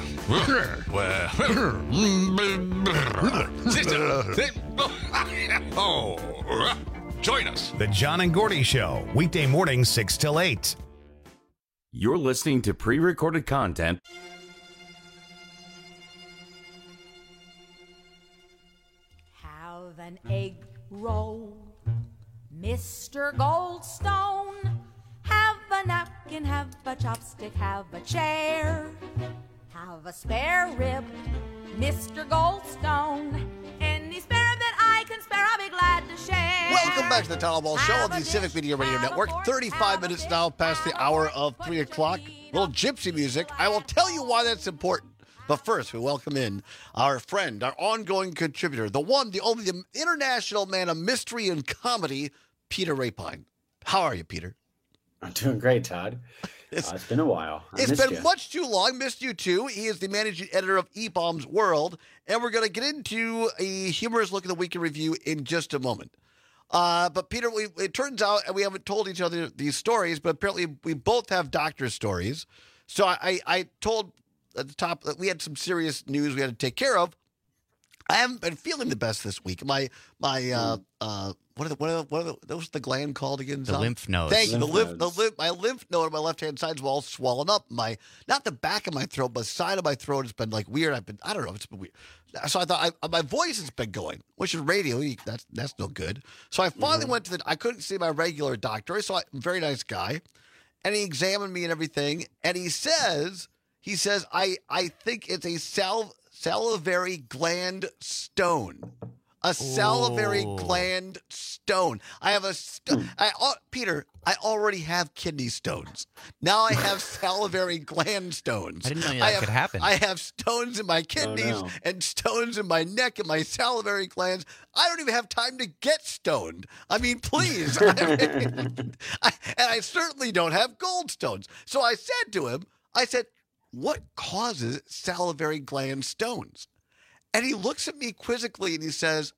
oh, join us. The John and Gordy Show, weekday mornings six till eight. You're listening to pre-recorded content. Have an egg roll, Mister Goldstone. Have a napkin, have a chopstick, have a chair. Have a spare rib, Mister Goldstone. Any spare rib that I can spare, I'll be glad to share. Welcome back to the Todd Albaugh Show on the Civic Media Radio Network. thirty-five minutes now past the hour of three o'clock. Little gypsy music. I will tell you why that's important. But first, we welcome in our friend, our ongoing contributor, the one, the only, the international man of mystery and comedy, Peter Rapine. How are you, Peter? I'm doing great, Todd. It's, uh, it's been a while. I it's been you. much too long. Missed you too. He is the managing editor of E-Bombs World, and we're going to get into a humorous look at the week in review in just a moment. Uh, but Peter, we, it turns out, and we haven't told each other these stories, but apparently we both have doctor stories. So I, I, I told at the top that we had some serious news we had to take care of. I haven't been feeling the best this week. My my uh, uh, what are the what are the, what are the, what's the gland called again? The lymph nodes. Thank you. Lymph The lymph, the nodes. lymph, my lymph node on my left hand side's all swollen up. My not the back of my throat, but the side of my throat has been like weird. I've been I don't know. It's been weird. So I thought I, my voice has been going, which is radio. You, that's that's no good. So I finally mm-hmm. went to the. I couldn't see my regular doctor. So I, very nice guy, and he examined me and everything. And he says he says I I think it's a salve. salivary gland stone. A salivary Ooh. gland stone. I have a st- I uh, Peter, I already have kidney stones. Now I have salivary gland stones. I didn't know that I have, could happen. I have stones in my kidneys Oh, no. and stones in my neck and my salivary glands. I don't even have time to get stoned. I mean, please. I mean, I, and I certainly don't have gold stones. So I said to him, I said, what causes salivary gland stones? And he looks at me quizzically and he says,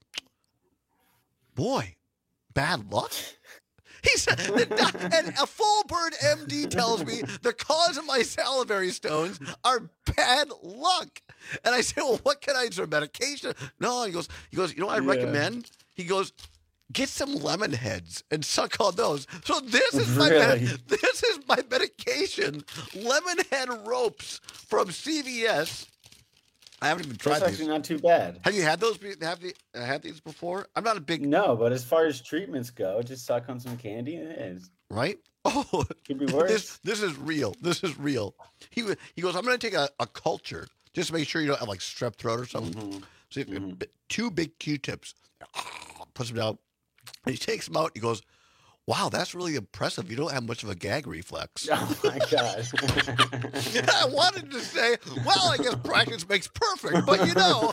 boy, bad luck? He said, and a full bird M D tells me the cause of my salivary stones are bad luck. And I said, well, what can I do? Medication? No, he goes, he goes, you know what I Yeah. recommend? He goes, get some lemon heads and suck on those. So this is my Really? med- this is my medication. Lemon head ropes from C V S. I haven't even tried That's these. actually not too bad. Have you had those? be- Have the uh, had these before? I'm not a big No, but as far as treatments go, just suck on some candy and it is. right. Oh, Could be worse. this this is real. This is real. He wa- he goes, I'm going to take a, a culture just to make sure you don't have like strep throat or something. Mm-hmm. So if, if- two big Q-tips, puts them down. And he takes them out. He goes, wow, that's really impressive. You don't have much of a gag reflex. Oh my god. I wanted to say, well, I guess practice makes perfect, but you know.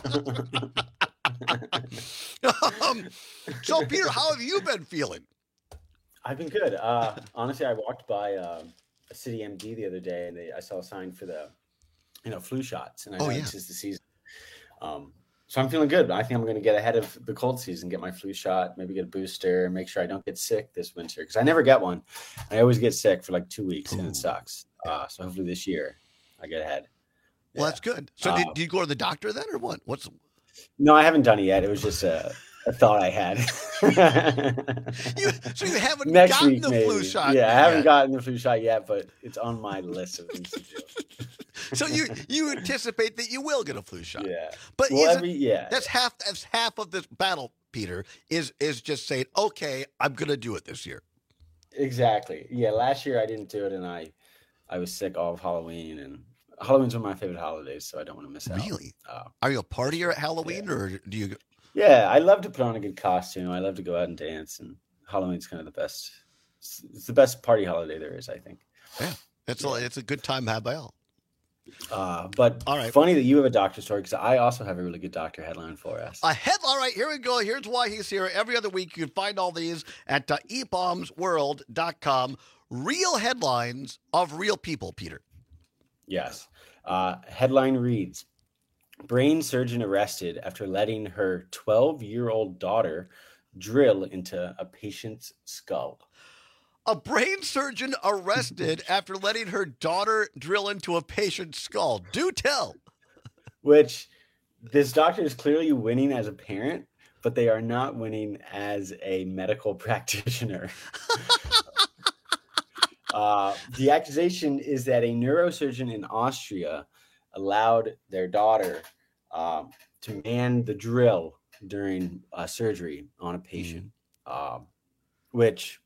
um, so, Peter, how have you been feeling? I've been good. Uh, honestly, I walked by uh, a City M D the other day, and they, I saw a sign for the, you know, flu shots, and I Oh, know yeah. this is the season. Um, so I'm feeling good. I think I'm going to get ahead of the cold season, get my flu shot, maybe get a booster, make sure I don't get sick this winter because I never get one. I always get sick for like two weeks, and it sucks. Uh, so hopefully this year I get ahead. Well, that's good. So, Uh, did, did you go to the doctor then, or what? What's No, I haven't done it yet. It was just a, I thought I had. you, so you haven't Next gotten week, the maybe. flu shot. Yeah, I haven't yet. gotten the flu shot yet, but it's on my list of things to do. So you you anticipate that you will get a flu shot. Yeah. But well, is every, it, yeah. that's half that's half of this battle, Peter, is is just saying, okay, I'm gonna do it this year. Exactly. Yeah, last year I didn't do it, and I I was sick all of Halloween, and Halloween's one of my favorite holidays, so I don't want to miss out. Really? Uh, Are you a partier at Halloween, yeah. or do you? Yeah, I love to put on a good costume. I love to go out and dance, and Halloween's kind of the best. It's, it's the best party holiday there is, I think. Yeah, it's yeah. a it's a good time had by all. Uh, but all right. Funny that you have a doctor story, because I also have a really good doctor headline for us. A headline, all right, here we go. Here's why he's here. Every other week, you can find all these at uh, e bombs world dot com. Real headlines of real people, Peter. Yes. Uh, headline reads, brain surgeon arrested after letting her twelve-year-old daughter drill into a patient's skull. A brain surgeon arrested after letting her daughter drill into a patient's skull. Do tell. Which this doctor is clearly winning as a parent, but they are not winning as a medical practitioner. uh, the accusation is that a neurosurgeon in Austria allowed their daughter um, to man the drill during uh, surgery on a patient, mm. um, which...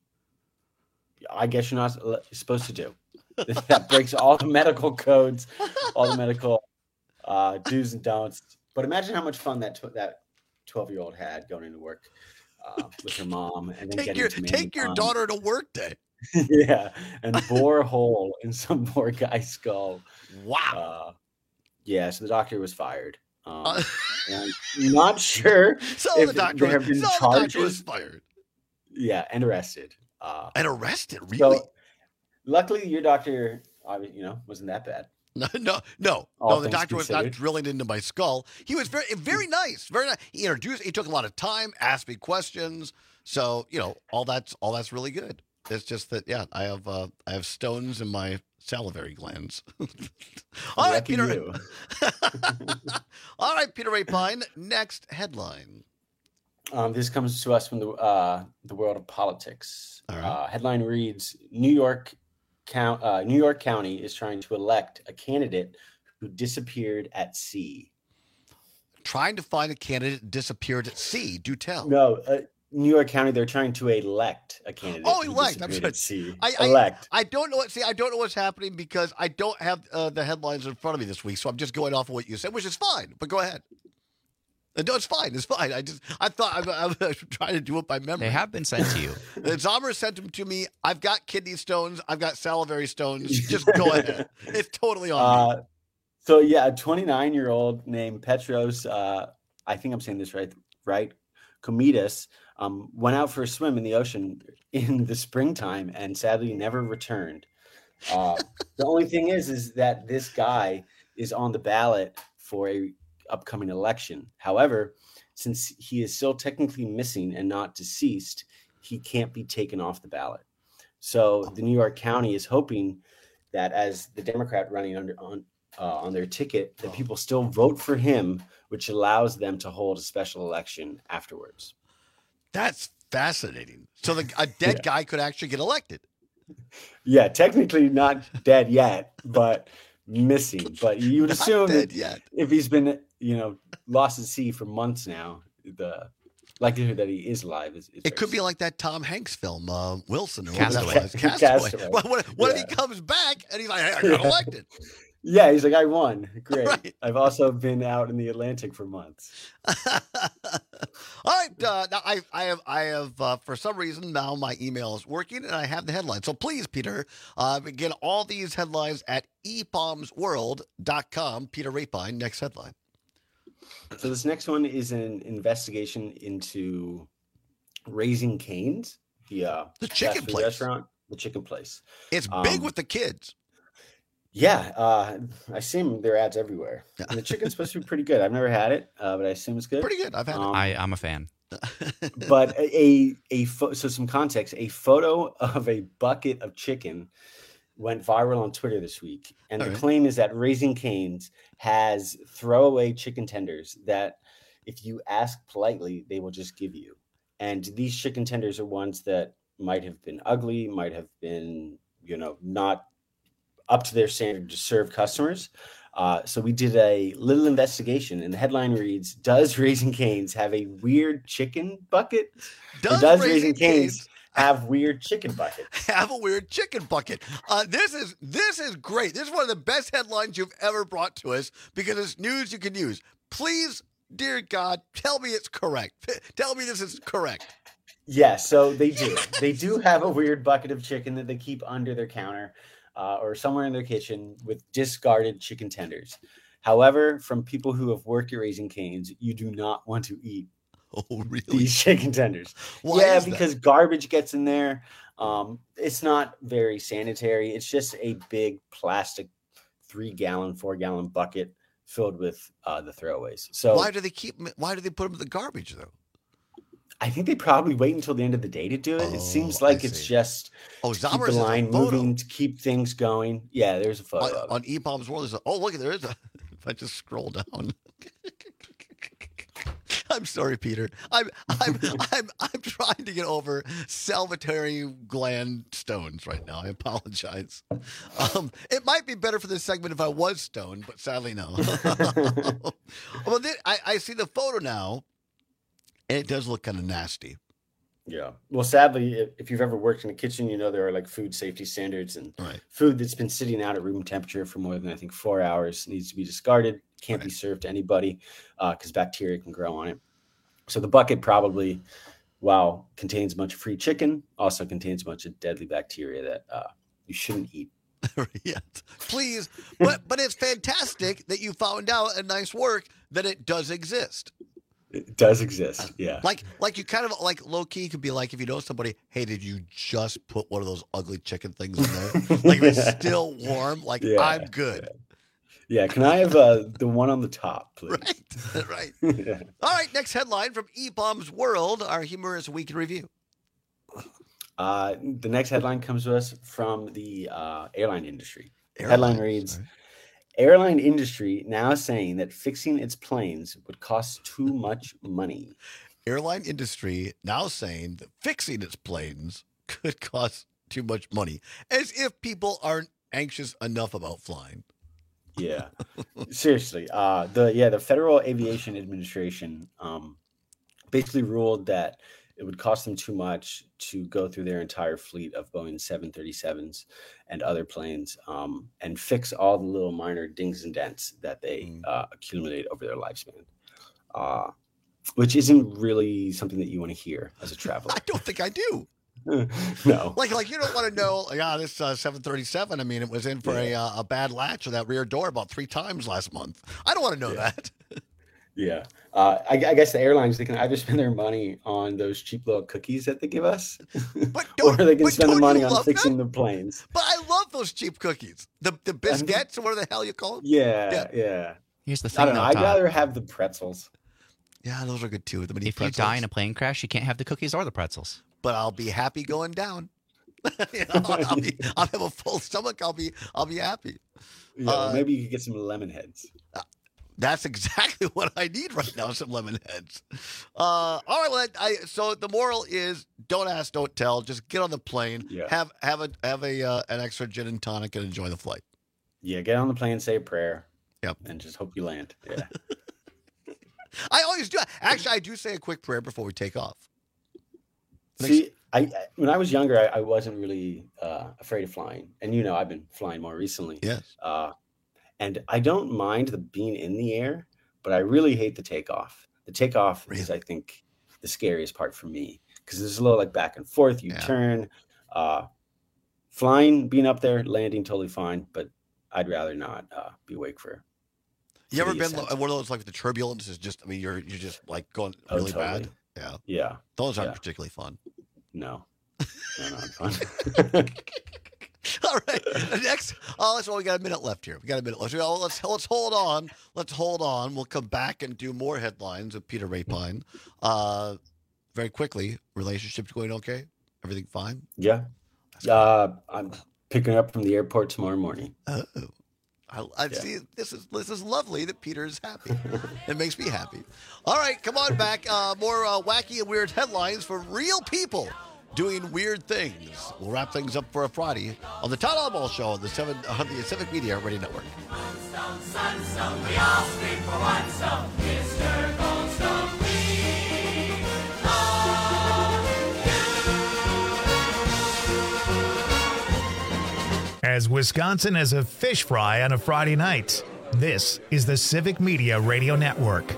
I guess you're not supposed to do. That breaks all the medical codes, all the medical uh, do's and don'ts. But imagine how much fun that tw- that twelve-year-old had going into work uh, with her mom, and then take getting your to take your fun. daughter to work day. Yeah, and bore a hole in some poor guy's skull. Wow. Uh, yeah, so the doctor was fired. Um, uh, and I'm not sure so if the doctor, there have been so charges. The doctor was fired. Yeah, and arrested. Uh, and arrested, really? So, luckily, your doctor, you know, wasn't that bad. No, no, no. All no the doctor considered. was not drilling into my skull. He was very, very nice. Very nice. He introduced. He took a lot of time, asked me questions. So you know, all that's all that's really good. It's just that, yeah, I have uh, I have stones in my salivary glands. all right, Peter. You. all right, Peter Rapine. Next headline. Um, this comes to us from the uh, the world of politics. All right. Uh, headline reads: New York, count, uh, New York County is trying to elect a candidate who disappeared at sea. Trying to find a candidate disappeared at sea. Do tell. No, uh, New York County. They're trying to elect a candidate. Oh, who elect. I'm disappeared sorry. at sea. I, I, elect. I don't know what. See, I don't know what's happening because I don't have uh, the headlines in front of me this week. So I'm just going off of what you said, which is fine. But go ahead. No, it's fine. It's fine. I just, I thought I, I was trying to do it by memory. They have been sent to you. Zomer sent them to me. I've got kidney stones. I've got salivary stones. Just go ahead. It's totally on uh, me. So yeah, a twenty-nine-year-old named Petros, uh, I think I'm saying this right, right? Komitas, um, went out for a swim in the ocean in the springtime and sadly never returned. Uh, the only thing is, is that this guy is on the ballot for a upcoming election. However, since he is still technically missing and not deceased, he can't be taken off the ballot. So the New York County is hoping that as the Democrat running under on uh, on their ticket, that people still vote for him, which allows them to hold a special election afterwards. That's fascinating. So the, a dead yeah. guy could actually get elected. Yeah, technically not dead yet, but missing. But you would assume that yet. if he's been, you know, lost at sea for months now, the likelihood that he is alive is. is it could small. be like that Tom Hanks film, uh, Wilson, or Castaway. whatever. Castaway. Castaway. What, what, what yeah. if he comes back and he's like, hey, I got elected? Yeah, he's like, I won. Great. Right. I've also been out in the Atlantic for months. All right. Uh, now I, I have, I have, uh, for some reason now my email is working and I have the headline. So please, Peter, uh, get all these headlines at e bombs world dot com. Peter Rapine, next headline. So this next one is an investigation into Raising Cane's, the uh, the chicken fast food place restaurant, the chicken place. It's big Um, with the kids. Yeah, uh, I see their ads everywhere. And the chicken's supposed to be pretty good. I've never had it, uh, but I assume it's good. Pretty good. I've had Um, I, I'm a fan. but a a fo- so some context: a photo of a bucket of chicken went viral on Twitter this week, and All the right. claim is that Raising Cane's has throwaway chicken tenders that if you ask politely, they will just give you. And these chicken tenders are ones that might have been ugly, might have been, you know, not up to their standard to serve customers. Uh, so we did a little investigation, and the headline reads, does Raising Cane's have a weird chicken bucket? Does, or does Raising, Raising Cane's, Cane's have weird chicken buckets? Have a weird chicken bucket. Uh, this is this is great. This is one of the best headlines you've ever brought to us because it's news you can use. Please, dear God, tell me it's correct. Tell me this is correct. Yeah, so they do. They do have a weird bucket of chicken that they keep under their counter uh, or somewhere in their kitchen with discarded chicken tenders. However, from people who have worked at Raising Cane's, you do not want to eat Oh, really? these chicken tenders. Why yeah, is that? because garbage gets in there. Um, it's not very sanitary. It's just a big plastic three gallon, four gallon bucket filled with uh, the throwaways. So why do they keep? Why do they put them in the garbage though? I think they probably wait until the end of the day to do it. Oh, it seems like I it's see. just Oh, to keep Zombers the has a line photo. moving, to keep things going. Yeah, there's a photo On, of it. on E-Bombs World, there's a, oh look, there is a. If I just scroll down. I'm sorry, Peter. I'm I'm I'm I'm trying to get over salivary gland stones right now. I apologize. Um, it might be better for this segment if I was stoned, but sadly no. Well, then, I I see the photo now, and it does look kind of nasty. Yeah. Well, sadly, if, if you've ever worked in a kitchen, you know there are like food safety standards, and Right. food that's been sitting out at room temperature for more than I think four hours needs to be discarded. Can't be served to anybody because bacteria can grow on it. So the bucket probably, while contains a bunch of free chicken, also contains a bunch of deadly bacteria that uh, you shouldn't eat. Yes, please. But but it's fantastic that you found out, and nice work that it does exist. It does exist. Yeah. Like like you kind of like low key could be like if you know somebody, hey, did you just put one of those ugly chicken things in there? Like if it's still warm, like Yeah, I'm good. Yeah. Can I have uh, the one on the top, please? Right. Right. Yeah. All right, next headline from E-Bombs World, our humorous week in review. Uh, the next headline comes to us from the uh, airline industry. The Airlines, headline reads, airline industry now saying that fixing its planes would cost too much money. Airline industry now saying that fixing its planes could cost too much money, as if people aren't anxious enough about flying. Yeah, seriously. Uh, the yeah, the Federal Aviation Administration um, basically ruled that it would cost them too much to go through their entire fleet of Boeing seven thirty-sevens and other planes um, and fix all the little minor dings and dents that they uh, accumulate over their lifespan, uh, which isn't really something that you want to hear as a traveler. I don't think I do. No. Like, like you don't want to know, like, ah, this uh, seven thirty-seven, I mean, it was in for a, uh, a bad latch of that rear door about three times last month. I don't want to know Yeah. that. Yeah. Uh, I, I guess the airlines, they can either spend their money on those cheap little cookies that they give us, or they can but spend the don't money you on love fixing the planes. But I love those cheap cookies. The the biscuits, or whatever the hell you call them. Yeah, yeah. Here's the I thing, don't know. though, I'd Todd. rather have the pretzels. Yeah, those are good too. The mini If you pretzels. die in a plane crash, you can't have the cookies or the pretzels. But I'll be happy going down. You know, I'll, be, I'll have a full stomach. I'll be I'll be happy. Yeah, well, Uh, maybe you could get some lemon heads. That's exactly what I need right now. Some lemon heads. Uh, all right. Well, I, so the moral is: don't ask, don't tell. Just get on the plane. Yeah. Have have a have a uh, an extra gin and tonic and enjoy the flight. Yeah, get on the plane, say a prayer. Yep. And just hope you land. Yeah. I always do. Actually, I do say a quick prayer before we take off. See, I I- when I was younger, I, I wasn't really uh, afraid of flying, and you know, I've been flying more recently. Yes. Uh, and I don't mind the being in the air, but I really hate the takeoff. The takeoff is, I think, the scariest part for me because there's a little like back and forth. You Yeah. turn. Uh, flying, being up there, landing, totally fine, but I'd rather not uh, be awake for. You ever for the been ascent. one of those like the turbulence is just? I mean, you're you're just like going Oh, really totally. bad. Yeah. Yeah. Those aren't Yeah. particularly fun. No. No, not fun. All right. Next, oh, let's, well, we got a minute left here. We got a minute left. Oh, let's let's hold on. Let's hold on. We'll come back and do more headlines with Peter Rapine. Uh, very quickly, relationships going okay? Everything fine? Yeah. Uh, I'm picking up from the airport tomorrow morning. Oh. I, I yeah. see. This is this is lovely that Peter is happy. It makes me happy. All right, come on back. Uh, more uh, wacky and weird headlines for real people doing weird things. We'll wrap things up for a Friday on the Todd Oswald Show on the, seven, on the Civic Media Radio Network. Sunstone, Sunstone, we all scream for one stone. Mister Goldstone, we love you. As Wisconsin has a fish fry on a Friday night, this is the Civic Media Radio Network.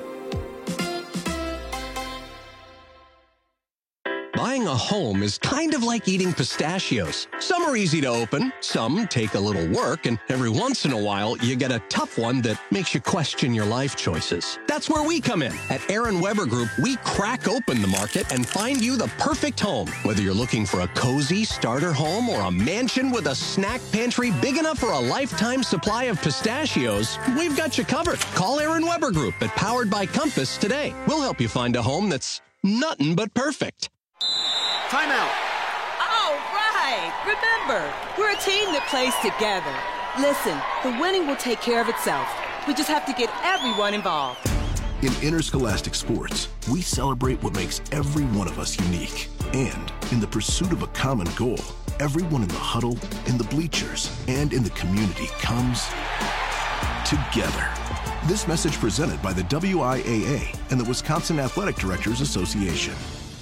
Buying a home is kind of like eating pistachios. Some are easy to open, some take a little work, and every once in a while, you get a tough one that makes you question your life choices. That's where we come in. At Aaron Weber Group, we crack open the market and find you the perfect home. Whether you're looking for a cozy starter home or a mansion with a snack pantry big enough for a lifetime supply of pistachios, we've got you covered. Call Aaron Weber Group at Powered by Compass today. We'll help you find a home that's nothing but perfect. Timeout. All right. Remember, we're a team that plays together. Listen, the winning will take care of itself. We just have to get everyone involved. In interscholastic sports, we celebrate what makes every one of us unique. And in the pursuit of a common goal, everyone in the huddle, in the bleachers, and in the community comes together. This message presented by the W I A A and the Wisconsin Athletic Directors Association.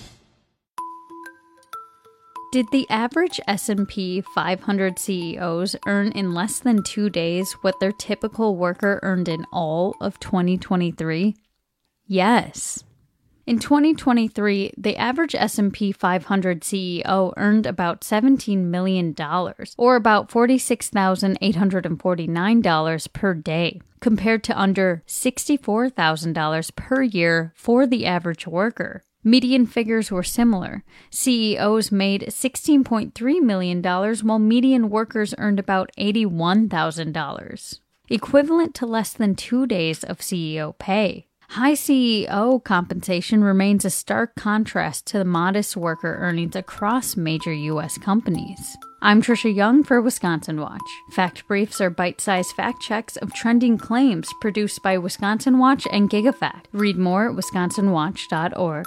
Did the average S and P five hundred C E Os earn in less than two days what their typical worker earned in all of twenty twenty-three? Yes. In twenty twenty-three, the average S and P five hundred C E O earned about seventeen million dollars, or about forty-six thousand eight hundred forty-nine dollars per day, compared to under sixty-four thousand dollars per year for the average worker. Median figures were similar. C E Os made sixteen point three million dollars, while median workers earned about eighty-one thousand dollars, equivalent to less than two days of C E O pay. High C E O compensation remains a stark contrast to the modest worker earnings across major U S companies. I'm Trisha Young for Wisconsin Watch. Fact Briefs are bite-sized fact checks of trending claims produced by Wisconsin Watch and GigaFact. Read more at wisconsin watch dot org.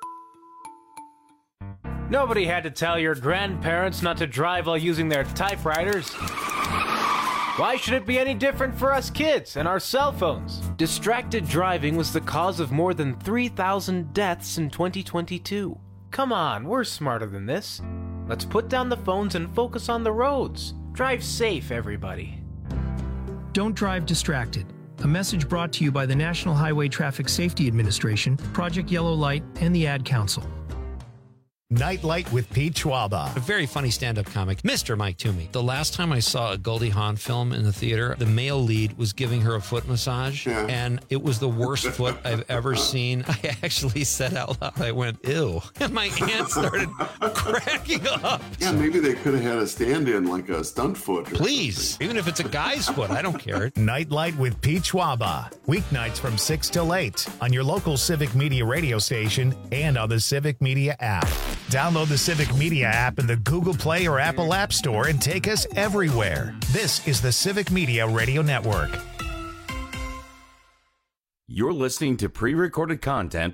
Nobody had to tell your grandparents not to drive while using their typewriters. Why should it be any different for us kids and our cell phones? Distracted driving was the cause of more than three thousand deaths in twenty twenty-two. Come on, we're smarter than this. Let's put down the phones and focus on the roads. Drive safe, everybody. Don't drive distracted. A message brought to you by the National Highway Traffic Safety Administration, Project Yellow Light, and the Ad Council. Nightlight with Pete Schwaba. A very funny stand-up comic, Mister Mike Toomey. The last time I saw a Goldie Hawn film in the theater, the male lead was giving her a foot massage, yeah. and it was the worst foot I've ever seen. I actually said out loud, I went, ew. And my aunt started cracking up. Yeah, maybe they could have had a stand-in, like a stunt foot. Please, something. Even if it's a guy's foot, I don't care. Nightlight with Pete Schwaba. Weeknights from six till eight on your local Civic Media radio station and on the Civic Media app. Download the Civic Media app in the Google Play or Apple App Store and take us everywhere. This is the Civic Media Radio Network. You're listening to pre-recorded content.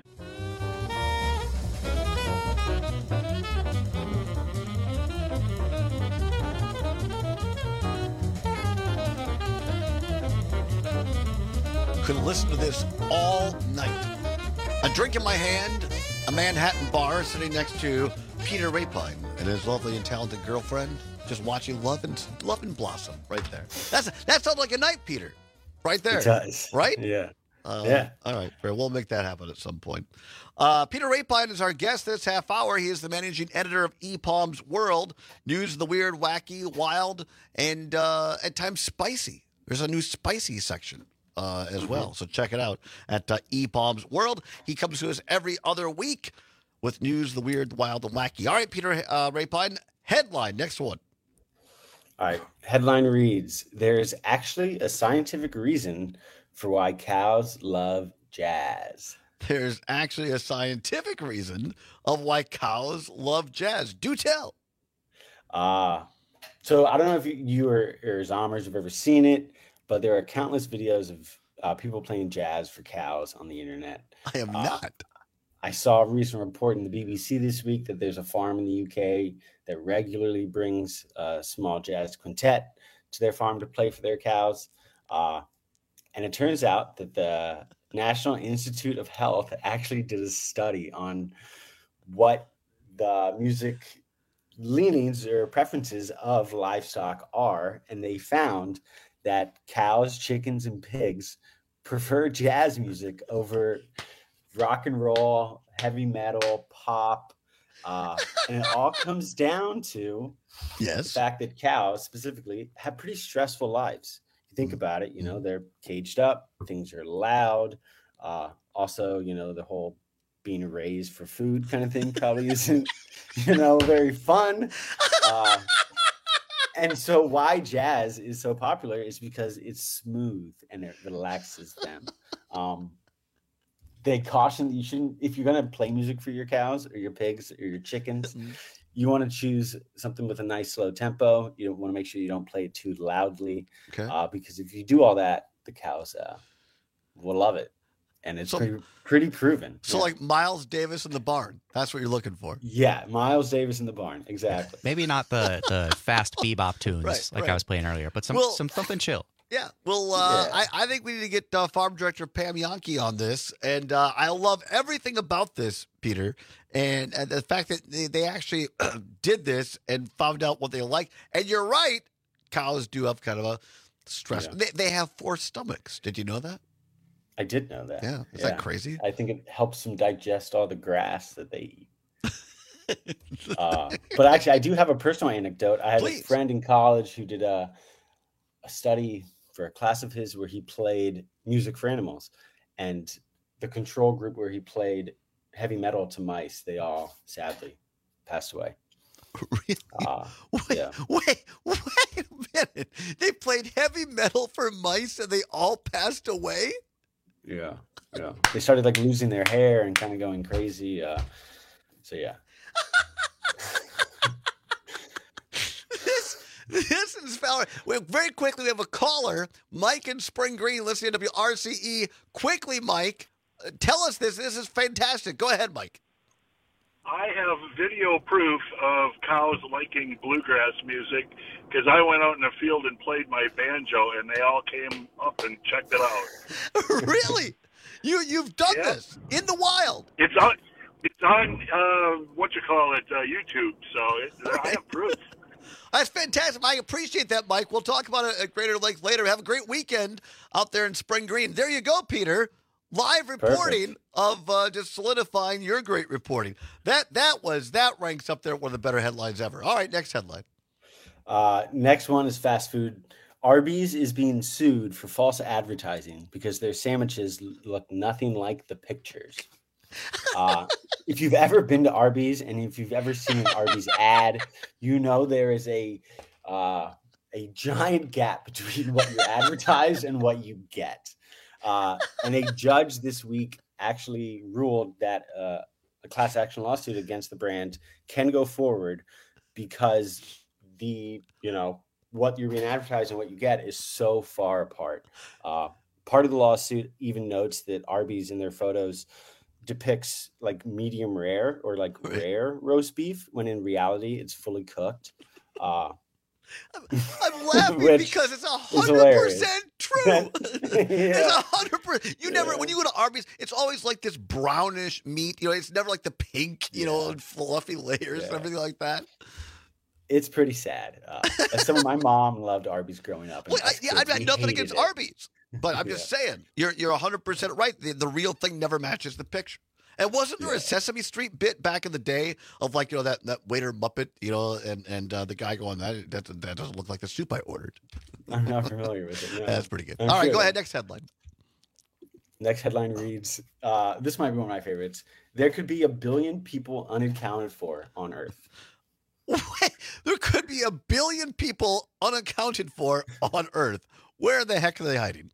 Could listen to this all night. A drink in my hand, a Manhattan bar sitting next to Peter Rapine and his lovely and talented girlfriend, just watching Love and Love and Blossom right there. That's that sounds like a night, Peter, right there. It does, right? Yeah, uh, yeah. All right, fair. We'll make that happen at some point. Uh, Peter Rapine is our guest this half hour. He is the managing editor of E Palms World, news of the weird, wacky, wild, and uh, at times spicy. There's a new spicy section. Uh, as well. So check it out at uh, E Palms World. He comes to us every other week with news, the weird, the wild, the wacky. All right, Peter uh, Rapine, headline, next one. All right, headline reads, there's actually a scientific reason for why cows love jazz. There's actually a scientific reason of why cows love jazz. Do tell. Uh, so I don't know if you, you or, or Zommers have ever seen it, but there are countless videos of uh, people playing jazz for cows on the internet. I am uh, not. I saw a recent report in the B B C this week that there's a farm in the U K that regularly brings a small jazz quintet to their farm to play for their cows. Uh, and it turns out that the National Institute of Health actually did a study on what the music leanings or preferences of livestock are. And they found that cows, chickens, and pigs prefer jazz music over rock and roll, heavy metal, pop. Uh, and it all comes down to yes. the fact that cows specifically have pretty stressful lives. You think about it, you know, they're caged up, things are loud. Uh, also, you know, the whole being raised for food kind of thing probably isn't, you know, very fun. Uh, and so why jazz is so popular is because it's smooth and it relaxes them. Um, They caution that you shouldn't, if you're going to play music for your cows or your pigs or your chickens, mm-hmm. you want to choose something with a nice slow tempo. You want to make sure you don't play it too loudly. Okay. Uh, because if you do all that, the cows uh, will love it. And it's so, pretty, pretty proven. So yeah. like Miles Davis in the barn. That's what you're looking for. Yeah, Miles Davis in the barn. Exactly. Maybe not the, the fast bebop tunes right, like right. I was playing earlier, but some, well, some something chill. Yeah, well, uh, yeah. I, I think we need to get uh, Farm Director Pam Yankee on this, and uh, I love everything about this, Peter, and, and the fact that they, they actually did this and found out what they like. And you're right, cows do have kind of a stress. Yeah. They, they have four stomachs. Did you know that? I did know that. Yeah, is yeah. that crazy? I think it helps them digest all the grass that they eat. uh, but actually, I do have a personal anecdote. I had Please. a friend in college who did a, a study for a class of his where he played music for animals, and the control group where he played heavy metal to mice, they all sadly passed away. Really? Uh, wait, yeah. wait, wait a minute. They played heavy metal for mice and they all passed away? Yeah. Yeah. They started like losing their hair and kind of going crazy. Uh, so yeah. This is Fowler. Well, very quickly, we have a caller, Mike in Spring Green, listening to W R C E. Quickly, Mike, uh, tell us this. This is fantastic. Go ahead, Mike. I have video proof of cows liking bluegrass music because I went out in the field and played my banjo, and they all came up and checked it out. Really? You you've done yeah. this in the wild? It's on. It's on. Uh, what you call it? Uh, YouTube. So it, I have proof. That's fantastic. I appreciate that, Mike. We'll talk about it at greater length later. Have a great weekend out there in Spring Green. There you go, Peter. Live reporting Perfect. of uh, just solidifying your great reporting. That that was that ranks up there one of the better headlines ever. All right, next headline. Uh, next one is fast food. Arby's is being sued for false advertising because their sandwiches look nothing like the pictures. Uh, if you've ever been to Arby's and if you've ever seen an Arby's ad, you know there is a uh, a giant gap between what you advertise and what you get. Uh, and a judge this week actually ruled that uh, a class action lawsuit against the brand can go forward because the, you know, what you're being advertised and what you get is so far apart. Uh, part of the lawsuit even notes that Arby's in their photos depicts like medium rare or like rare roast beef when in reality it's fully cooked. Uh, I'm, I'm laughing because it's a hundred percent true. yeah. It's a hundred percent. You never, Yeah. when you go to Arby's, it's always like this brownish meat. You know, it's never like the pink, you know, and fluffy layers and Yeah. everything like that. It's pretty sad. Uh, as someone, my mom loved Arby's growing up. and Well, I, us yeah, kids, I've had we nothing hated against it. Arby's, but I'm just saying, you're you're a hundred percent right. The, the real thing never matches the picture. And wasn't there Yeah. a Sesame Street bit back in the day of like, you know, that, that waiter Muppet, you know, and, and uh, the guy going, that, that that doesn't look like the soup I ordered. I'm not familiar with it. No. That's pretty good. I'm All right, sure. go ahead. Next headline. Next headline reads, uh, this might be one of my favorites. There could be a billion people unaccounted for on Earth. Wait, there could be a billion people unaccounted for on Earth. Where the heck are they hiding?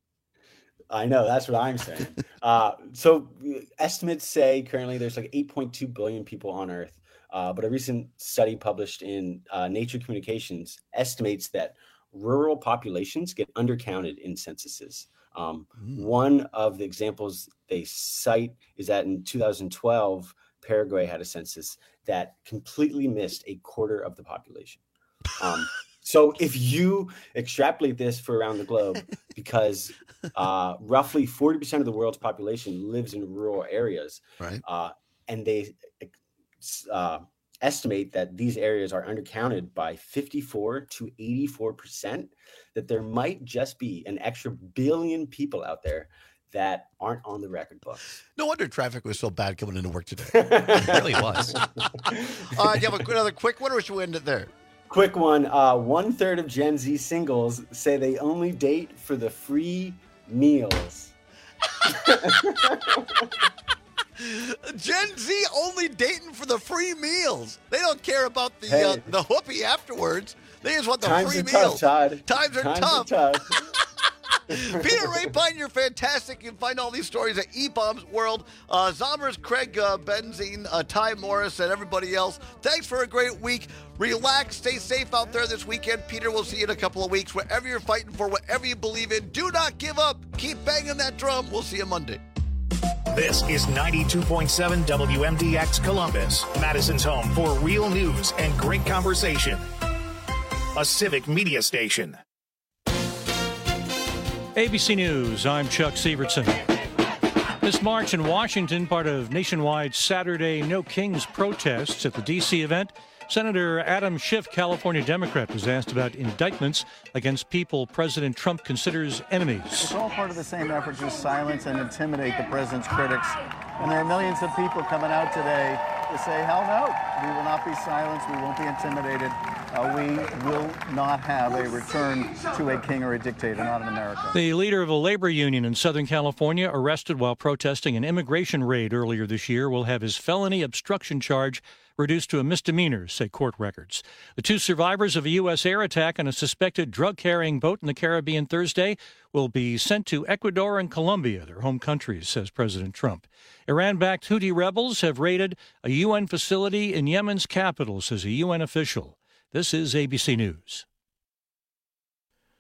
I know, that's what I'm saying. uh, so estimates say currently there's like eight point two billion people on Earth. Uh, but a recent study published in uh, Nature Communications estimates that rural populations get undercounted in censuses. Um, mm. One of the examples they cite is that in two thousand twelve, Paraguay had a census that completely missed a quarter of the population. Um, so if you extrapolate this for around the globe, because uh, roughly forty percent of the world's population lives in rural areas, right? Uh, and they uh, estimate that these areas are undercounted by fifty-four to eighty-four percent, that there might just be an extra billion people out there that aren't on the record books. No wonder traffic was so bad coming into work today. It really was. Uh, do you have another quick one, or should we end it there? Quick one. Uh, one third of Gen Z singles say they only date for the free meals. Gen Z only dating for the free meals. They don't care about the Hey. uh, the whoopee afterwards. They just want the Times free are meals. tough, Todd. Times are Times tough. are tough. Peter Rapine, you're fantastic. You can find all these stories at E-Bombs World. Uh, Zombers, Craig uh, Benzine, uh, Ty Morris, and everybody else. Thanks for a great week. Relax. Stay safe out there this weekend. Peter, we'll see you in a couple of weeks. Whatever you're fighting for, whatever you believe in, do not give up. Keep banging that drum. We'll see you Monday. This is ninety-two point seven W M D X Columbus, Madison's home for real news and great conversation. A civic media station. A B C News, I'm Chuck Sievertson. This march in Washington, part of nationwide Saturday No Kings protests at the D C event. Senator Adam Schiff, California Democrat, was asked about indictments against people President Trump considers enemies. It's all part of the same effort to silence and intimidate the president's critics. And there are millions of people coming out today to say, hell no, we will not be silenced, we won't be intimidated. Uh, we will not have a return to a king or a dictator, not in America. The leader of a labor union in Southern California, arrested while protesting an immigration raid earlier this year, will have his felony obstruction charge reduced to a misdemeanor, say court records. The two survivors of a U S air attack on a suspected drug-carrying boat in the Caribbean Thursday will be sent to Ecuador and Colombia, their home countries, says President Trump. Iran-backed Houthi rebels have raided a U N facility in Yemen's capital, says a U N official. This is A B C News.